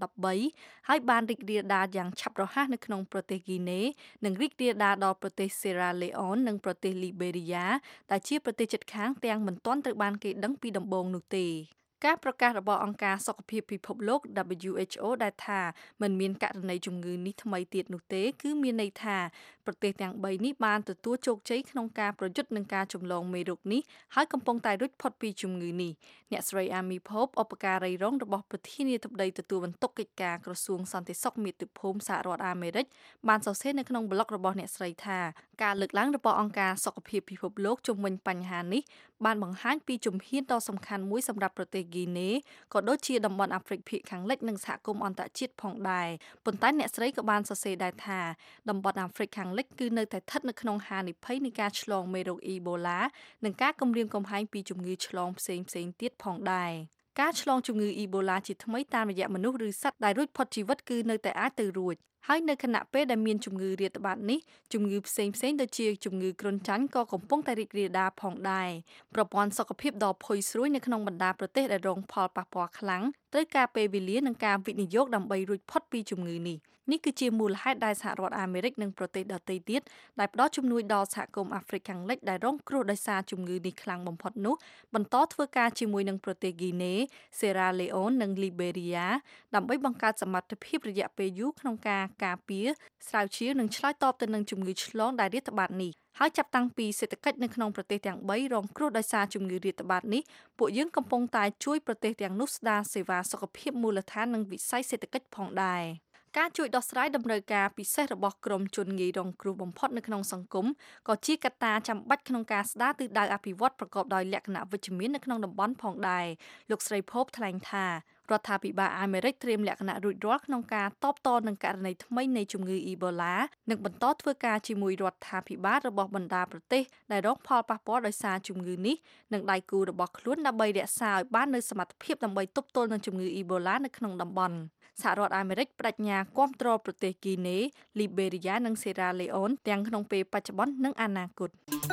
2013ហើយបានរីករាលដាលយ៉ាងឆាប់រហ័សនៅក្នុងប្រទេសហ្គីណេនិងរីករាលដាលដល់ប្រទេសសេរ៉ាឡេអូននិងប្រទេសលីបេរីយ៉ាដែលជាប្រទេសជិតខាងទាំងមិនទាន់ត្រូវបានគេដឹងពីដំបូងនោះទេការប្រកាសរបស់អង្គការសុខភាពពិភពលោក WHO ដែលថាមិនមានករណីជំងឺនេះថ្មីទៀតនោះទេគឺមានន័យថាប្រទេសទាំង3នេះបានទទួលជោគជ័យក្នុងការប្រយុទ្ធនឹងការចម្លងមេរោគនេះហើយកំពុងតែរួចផុតពីជំងឺនេះអ្នកស្រី Amy Pope ឧបការីរងរបស់ប្រធានាធិបតីទទួលបន្ទុកកិច្ចការក្រសួងសន្តិសុខមាតុភូមិសហរដ្ឋអាមេរិកបានសរសេរនៅក្នុងប្លុករបស់អ្នកស្រីថាការលើកឡើងរបស់អង្គការសុខភាពពិភពលោកជុំវិញបញ្ហានេះបានបង្ហាញពីជំហានដ៏សំខាន់មួយសម្រាប់ប្រទេសហ្គីណេក៏ដូចជាតំបន់អាហ្វ្រិកភាគខាងលិចនិងសហគមន៍អន្តរជាតិផងដែរប៉ុន្តែអ្នកស្រីក៏បានសរសេរដែរថាតំបន់អាហ្វ្រិកខាងលិចគឺនៅតែស្ថិតនៅក្នុងហានិភ័យនៃការឆ្លងមេរោគអ៊ីបូឡានិងការគំរាមកំហែងពីជំងឺឆ្លងផ្សេងៗទៀតផងដែរការឆ្លងជំងឺអ៊ីបូឡាជាថ្មីតាមរយៈមនុស្សឬសត្វដែលរួចផុតជីវិតគឺនៅតែអាចទៅរួចហើយនៅខណៈពេលដែលមានជំងឺរាតត្បាតនេះជំងឺផ្សេងៗដូចជាជំងឺគ្រុនចាញ់ក៏កំពុងតែរីករាលដាលផងដែរប្រព័ន្ធសុខភាពដ៏ផុយស្រួយនៅក្នុងបណ្ដាប្រទេសដែលរងផលប៉ះពាល់ខ្លាំងត្រូវការពេលវេលានិងការវិនិយោគដើម្បីរួចផុតពីជំងឺនេះគឺជាមូលហេតុដែលសហរដ្ឋអាមេរិកនិងប្រទេសដទៃទៀតដែលផ្ដល់ជំនួយដល់សហគមន៍អាហ្វ្រិកខាងលិចដែលរងគ្រោះដោយសារជំងឺនេះខ្លាំងបំផុតនោះបន្តធ្វើការជាមួយនឹងប្រទេសហ្គីណេសេរ៉ាឡេអូននិងលីបេរីយ៉ាដើម្បីបង្កើតសមត្ថភាពរយៈពេលយូរក្នុងការការពារស្រាវជ្រាវនិងឆ្លើយតបទៅនឹងជំងឺឆ្លងដែលរាតត្បាតនេះហើយចាប់តាំងពីសេដ្ឋកិច្ចនៅក្នុងប្រទេសទាំង3រងគ្រោះដោយសារជំងឺរាតត្បាតនេះពួកយើងកំពុងតែជួយប្រទេសទាំងនោះស្ដារសេវាសុខភាពមូលដ្ឋាននិងវិស័យសេដ្ឋកិច្ចផងដែរការជួយដោះស្រាយតម្រូវការពិសេសរបស់ក្រុមជនងាយរងគ្រោះបំផុតនៅក្នុងសង្គមក៏ជាកត្តាចាំបាច់ក្នុងការស្ដារទិសដៅអភិវឌ្ឍប្រកបដោយលក្ខណៈវិជ្ជមាននៅក្នុងតំបន់ផងដែរលោកស្រី Pope ថ្លែងថារដ្ឋាភិបាលអាមេរិកត្រៀមលក្ខណៈរួចរាល់ក្នុងការតបតនឹងករណីថ្មីនៃជំងឺអ៊ីបូឡានិងបន្តធ្វើការជាមួយរដ្ឋាភិបាលរបស់បណ្ដាប្រទេសដែលរងផលប៉ះពាល់ដោយសារជំងឺនេះនិងដៃគូរបស់ខ្លួនដើម្បីរក្សាឲ្យបាននូវសមត្ថភាពដើម្បីទប់ទល់នឹងជំងឺអ៊ីបូឡានៅក្នុងតំបន់សហរដ្ឋអាមេរិកបដិញ្ញាគាំទ្រប្រទេសហ្គីណេលីបេរីយ៉ានិងសេរ៉ាឡេអូនទាំងក្នុងពេលបច្ចុប្បន្ននិងអនាគត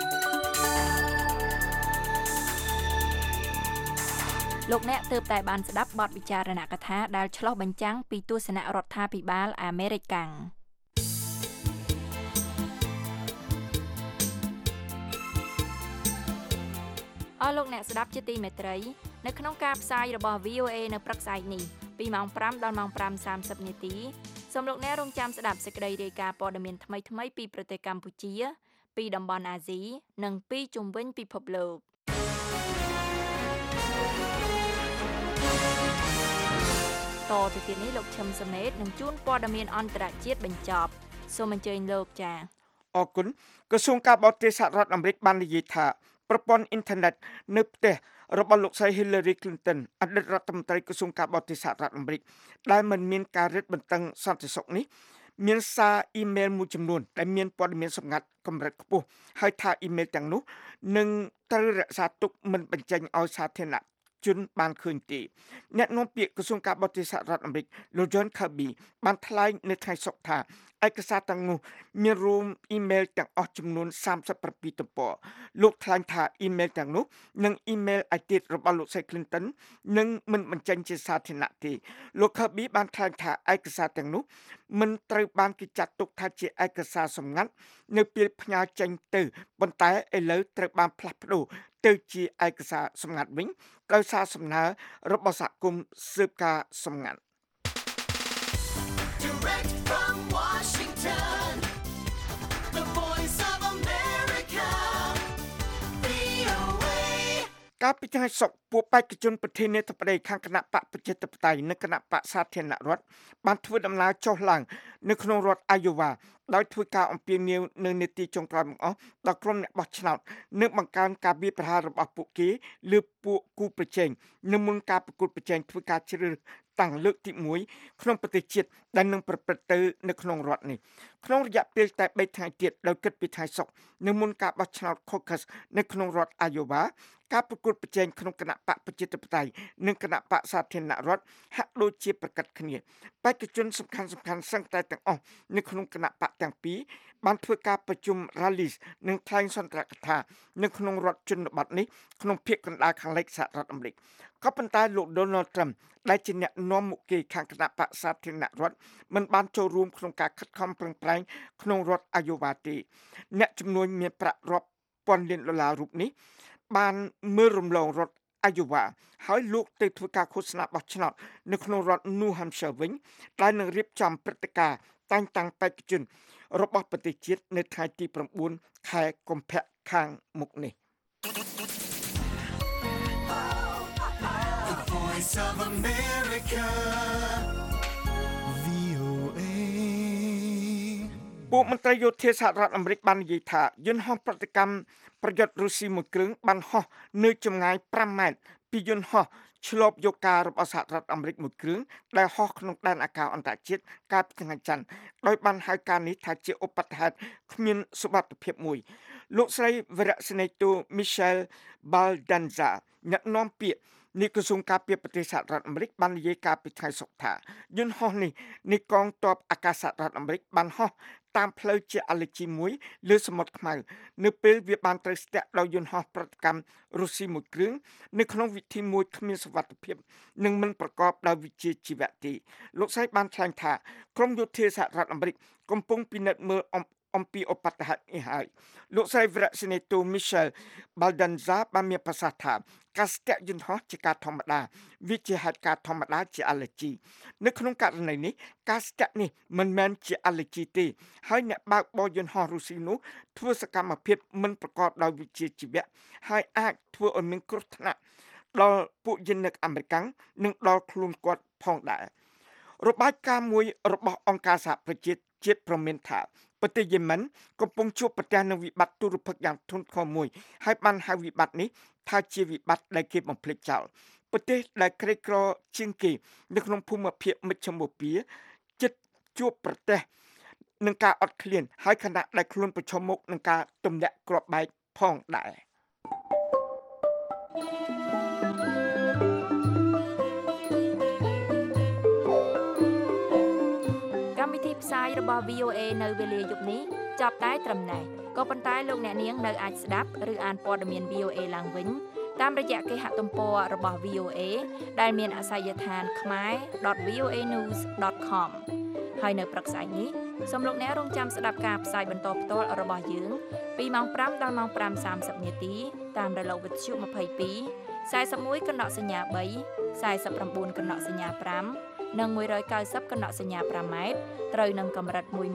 លោកអ្នកទើបតែបានស្ដាប់បទវិចារណកថាដែលឆ្លុះបញ្ចាំងពីទស្សនៈរដ្ឋាភិបាលអាមេរិកកាំងអរលោកអ្នកស្ដាប់ជាទីមេត្រីនៅក្នុងការផ្សាយរបស់ VOA នៅព្រឹកស្អែកនេះពីម៉ោង 5 ដល់ម៉ោង 5:30 នាទីសូមលោកអ្នករងចាំស្ដាប់សេចក្តីរាយការណ៍ព័ត៌មានថ្មីៗពីប្រទេសកម្ពុជាពីតំបន់អាស៊ីនិងពីជុំវិញពិភពលោកតទៅទៀតនេះលោកឈឹមសមេតនឹងជួនព័ត៌មានអន្តរជាតិបញ្ចប់សូមអញ្ជើញលោកចា៎អរគុណក្រសួងការបរទេសសហរដ្ឋអាមេរិកបាននិយាយថាប្រព័ន្ធអ៊ីនធឺណិតនៅផ្ទះរបស់លោកស្រី Hillary Clinton អតីតរដ្ឋមន្ត្រីក្រសួងការបរទេសសហរដ្ឋអាមេរិកដែលមិនមានការរឹតបន្តឹងសន្តិសុខនេះមានសារអ៊ីមែលមួយចំនួនដែលមានព័ត៌មានសម្ងាត់កម្រិតខ្ពស់ហើយថាអ៊ីមែលទាំងនោះនឹងត្រូវរក្សាទុកមិនបញ្ចេញឲ្យសាធារណជនបានឃើញទេអ្នកនាំពាក្យក្រសួងការបរទេសសហរដ្ឋអាមេរិកលោក John Kirby បានថ្លែងនៅថ្ងៃសុក្រថាឯកសារទាំងនោះមានរួមអ៊ីមែលទាំងអស់ចំនួន37ទំព័រលោកថ្លែងថាអ៊ីមែលទាំងនោះនិងអ៊ីមែលឯទៀតរបស់លោក Clinton នឹងមិនបញ្ចេញជាសាធារណៈទេលោក Kirby បានថ្លែងថាឯកសារទាំងនោះមិនត្រូវបានគេចាត់ទុកថាជាឯកសារសម្ងាត់នៅពេលផ្ញើចេញទៅប៉ុន្តែឥឡូវត្រូវបានផ្លាស់ប្ដូរទៅជាឯកសារសម្ងាត់វិញដោយសារសំណើរបស់សហគមន៍ស៊ើបការសម្ងាត់ Direct from Washington, the voice of America, VOA. កាលពីថ្ងៃសុក្រពួកបេក្ខជនប្រធានាធិបតីខាងគណៈបកប្រជាធិបតេយ្យនិងគណៈបកសាធារណរដ្ឋបានធ្វើដំណើរចុះឡើងនៅក្នុងរដ្ឋ Iowa ដោយធ្វើការអំពាវនាវនៅនេតិចុងក្រោយបង្អស់ដល់ក្រុមអ្នកបោះឆ្នោតនិងបង្កើនការវាយប្រហាររបស់ពួកគេលើពួកគូប្រជែងនៅមុនការប្រកួតប្រជែងធ្វើការជ្រើសរើសតាំងលើកទី1ក្នុងប្រទេសជាតិដែលនឹងប្រព្រឹត្តទៅនៅក្នុងរដ្ឋនេះក្នុងរយៈពេលតែ3ថ្ងៃទៀតដោយគិតពីថ្ងៃសុក្រនៅមុនការបោះឆ្នោត caucus នៅក្នុងរដ្ឋ Iowa ការប្រកួតប្រជែងក្នុងគណៈបកប្រជាធិបតេយ្យនិងគណៈបកសាធារណរដ្ឋហាក់ដូចជាប្រកាសគ្នាបេក្ខជនសំខាន់ៗសឹងតែទាំងអស់នៅក្នុងគណៈបកទាំងពីរបានធ្វើការប្រជុំ rallies និងថ្លែងសន្ទរកថានៅក្នុងរដ្ឋជនបទនេះក្នុងភាគកណ្ដាលខាងលិចសហរដ្ឋអាមេរិកក៏ប៉ុន្តែលោក Donald Trump ដែលជាអ្នកនាំមុខគេខាងគណៈបកសាធារណរដ្ឋមិនបានចូលរួមក្នុងការខិតខំប្រឹងប្រែងក្នុងរដ្ឋ Iowa ទេអ្នកជំនួញមានប្រាក់រាប់ពាន់លានដុល្លាររូបនេះបានមើលរំលងរដ្ឋ Iowa ហើយលោកទៅធ្វើការឃោសនាបោះឆ្នោតនៅក្នុងរដ្ឋ New Hampshire វិញដែលនឹងរៀបចំព្រឹត្តិការណ៍តែងតាំងបេក្ខជនរបស់ប្រទេសជាតិនៅថ្ងៃទី9ខែកុម្ភៈខាងមុខនេះ The voice of America, VOA. ពួកមន្ត្រីយោធាសហរដ្ឋអាមេរិកបាននិយាយថាយន្តហោះប្រតិកម្មប្រយុទ្ធរុស្ស៊ីមួយគ្រឿងបានហោះនៅចម្ងាយ5ម៉ែត្រពីយន្តហោះឆ្លប់យកការរបស់សហរដ្ឋអាមេរិកមួយគ្រឿងដែលហោះក្នុងដែនអាកាសអន្តរជាតិកាលពីថ្ងៃច័ន្ទដោយបានហៅការនេះថាជាឧបទ្ទហេតុគ្មានសុវត្ថិភាពមួយលោកស្រីវរៈសេនីតូ Michelle Baldanza អ្នកនាំពាក្យនៃក្រសួងការពារប្រទេសសហរដ្ឋអាមេរិកបាននិយាយការពីថ្ងៃសុក្រថាយន្តហោះនេះនៃកងទ័ពអាកាសសហរដ្ឋអាមេរិកបានហោះតាមផ្លូវជាអាឡែជីមួយលើសមុទ្រខ្មៅនៅពេលវាបានត្រូវស្ទាក់ដោយយន្តហោះប្រតិកម្មរុស្ស៊ីមួយគ្រឿងនៅក្នុងវិធីមួយគ្មានសុវត្ថិភាពនិងមិនប្រកបដោយវិជ្ជាជីវៈទេលោកស្រីបានថ្លែងថាក្រមយោធាសហរដ្ឋអាមេរិកកំពុងពិនិត្យមើលអំពីឧបទ្ទហេតុនេះហើយលោកស្រីវរៈសេនីតូ Michelle Baldanza បានមានប្រសាសន៍ថាការស្ទាក់យន្តហោះជាការធម្មតាវាជាហេតុការណ៍ធម្មតាជាអាឡែជីនៅក្នុងករណីនេះការស្ទាក់នេះមិនមែនជាអាឡែជីទេហើយអ្នកបើកបរយន្តហោះរុស្ស៊ីនោះធ្វើសកម្មភាពមិនប្រកបដោយវិជ្ជាជីវៈហើយអាចធ្វើឲ្យមានគ្រោះថ្នាក់ដល់ពួកយានិកអាមេរិកនិងដល់ខ្លួនគាត់ផងដែររបាយការណ៍មួយរបស់អង្គការសហប្រជាជាតិប្រមានថាប្រទេសយេម៉ិនកំពុងជួបប្រទះនឹងវិបត្តិទុរភិក្សយ៉ាងធ្ងន់ធ្ងរមួយហើយបានហៅវិបត្តិនេះថាជាវិបត្តិដែលគេបំភ្លេចចោលប្រទេសដែលក្រីក្រជាងគេនៅក្នុងភូមិភាគមជ្ឈមបូព៌ាជិតជួបប្រទះនឹងការអត់ឃ្លានហើយខណៈដែលខ្លួនប្រឈមមុខនឹងការទម្លាក់គ្រាប់បែកផងដែរផ្សាយរបស់ VOA នៅវេលាយប់នេះចាប់តែត្រឹមនេះក៏ប៉ុន្តែលោកអ្នកនាងនៅអាចស្ដាប់ឬអានព័ត៌មាន VOA ឡើងវិញតាមរយៈគេហទំព័ររបស់ VOA ដែលមានអាសយដ្ឋាន khmer.voanews.com ហើយនៅព្រឹកស្អែកនេះសូមលោកអ្នករងចាំស្ដាប់ការផ្សាយបន្តផ្ទាល់របស់យើងពីម៉ោង5ដល់ម៉ោង 5:30 នាទីតាមរលកវិទ្យុ22 41កណ្ដកសញ្ញា3 49កណ្ដកសញ្ញា5និង190កណ្ដកសញ្ញា5ម៉ែត្រត្រូវនឹងកម្រិត 13640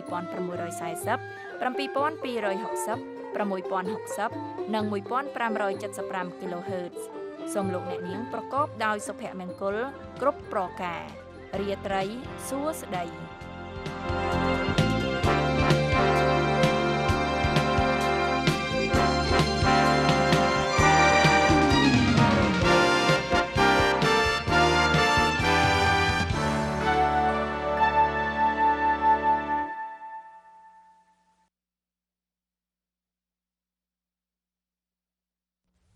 7260 6060និង1575 kHz សូមលោកអ្នកនាងប្រកបដោយសុភមង្គលគ្រប់ប្រការរាត្រីសួស្តី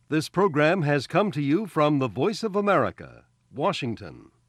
This program has come to you from the Voice of America, Washington.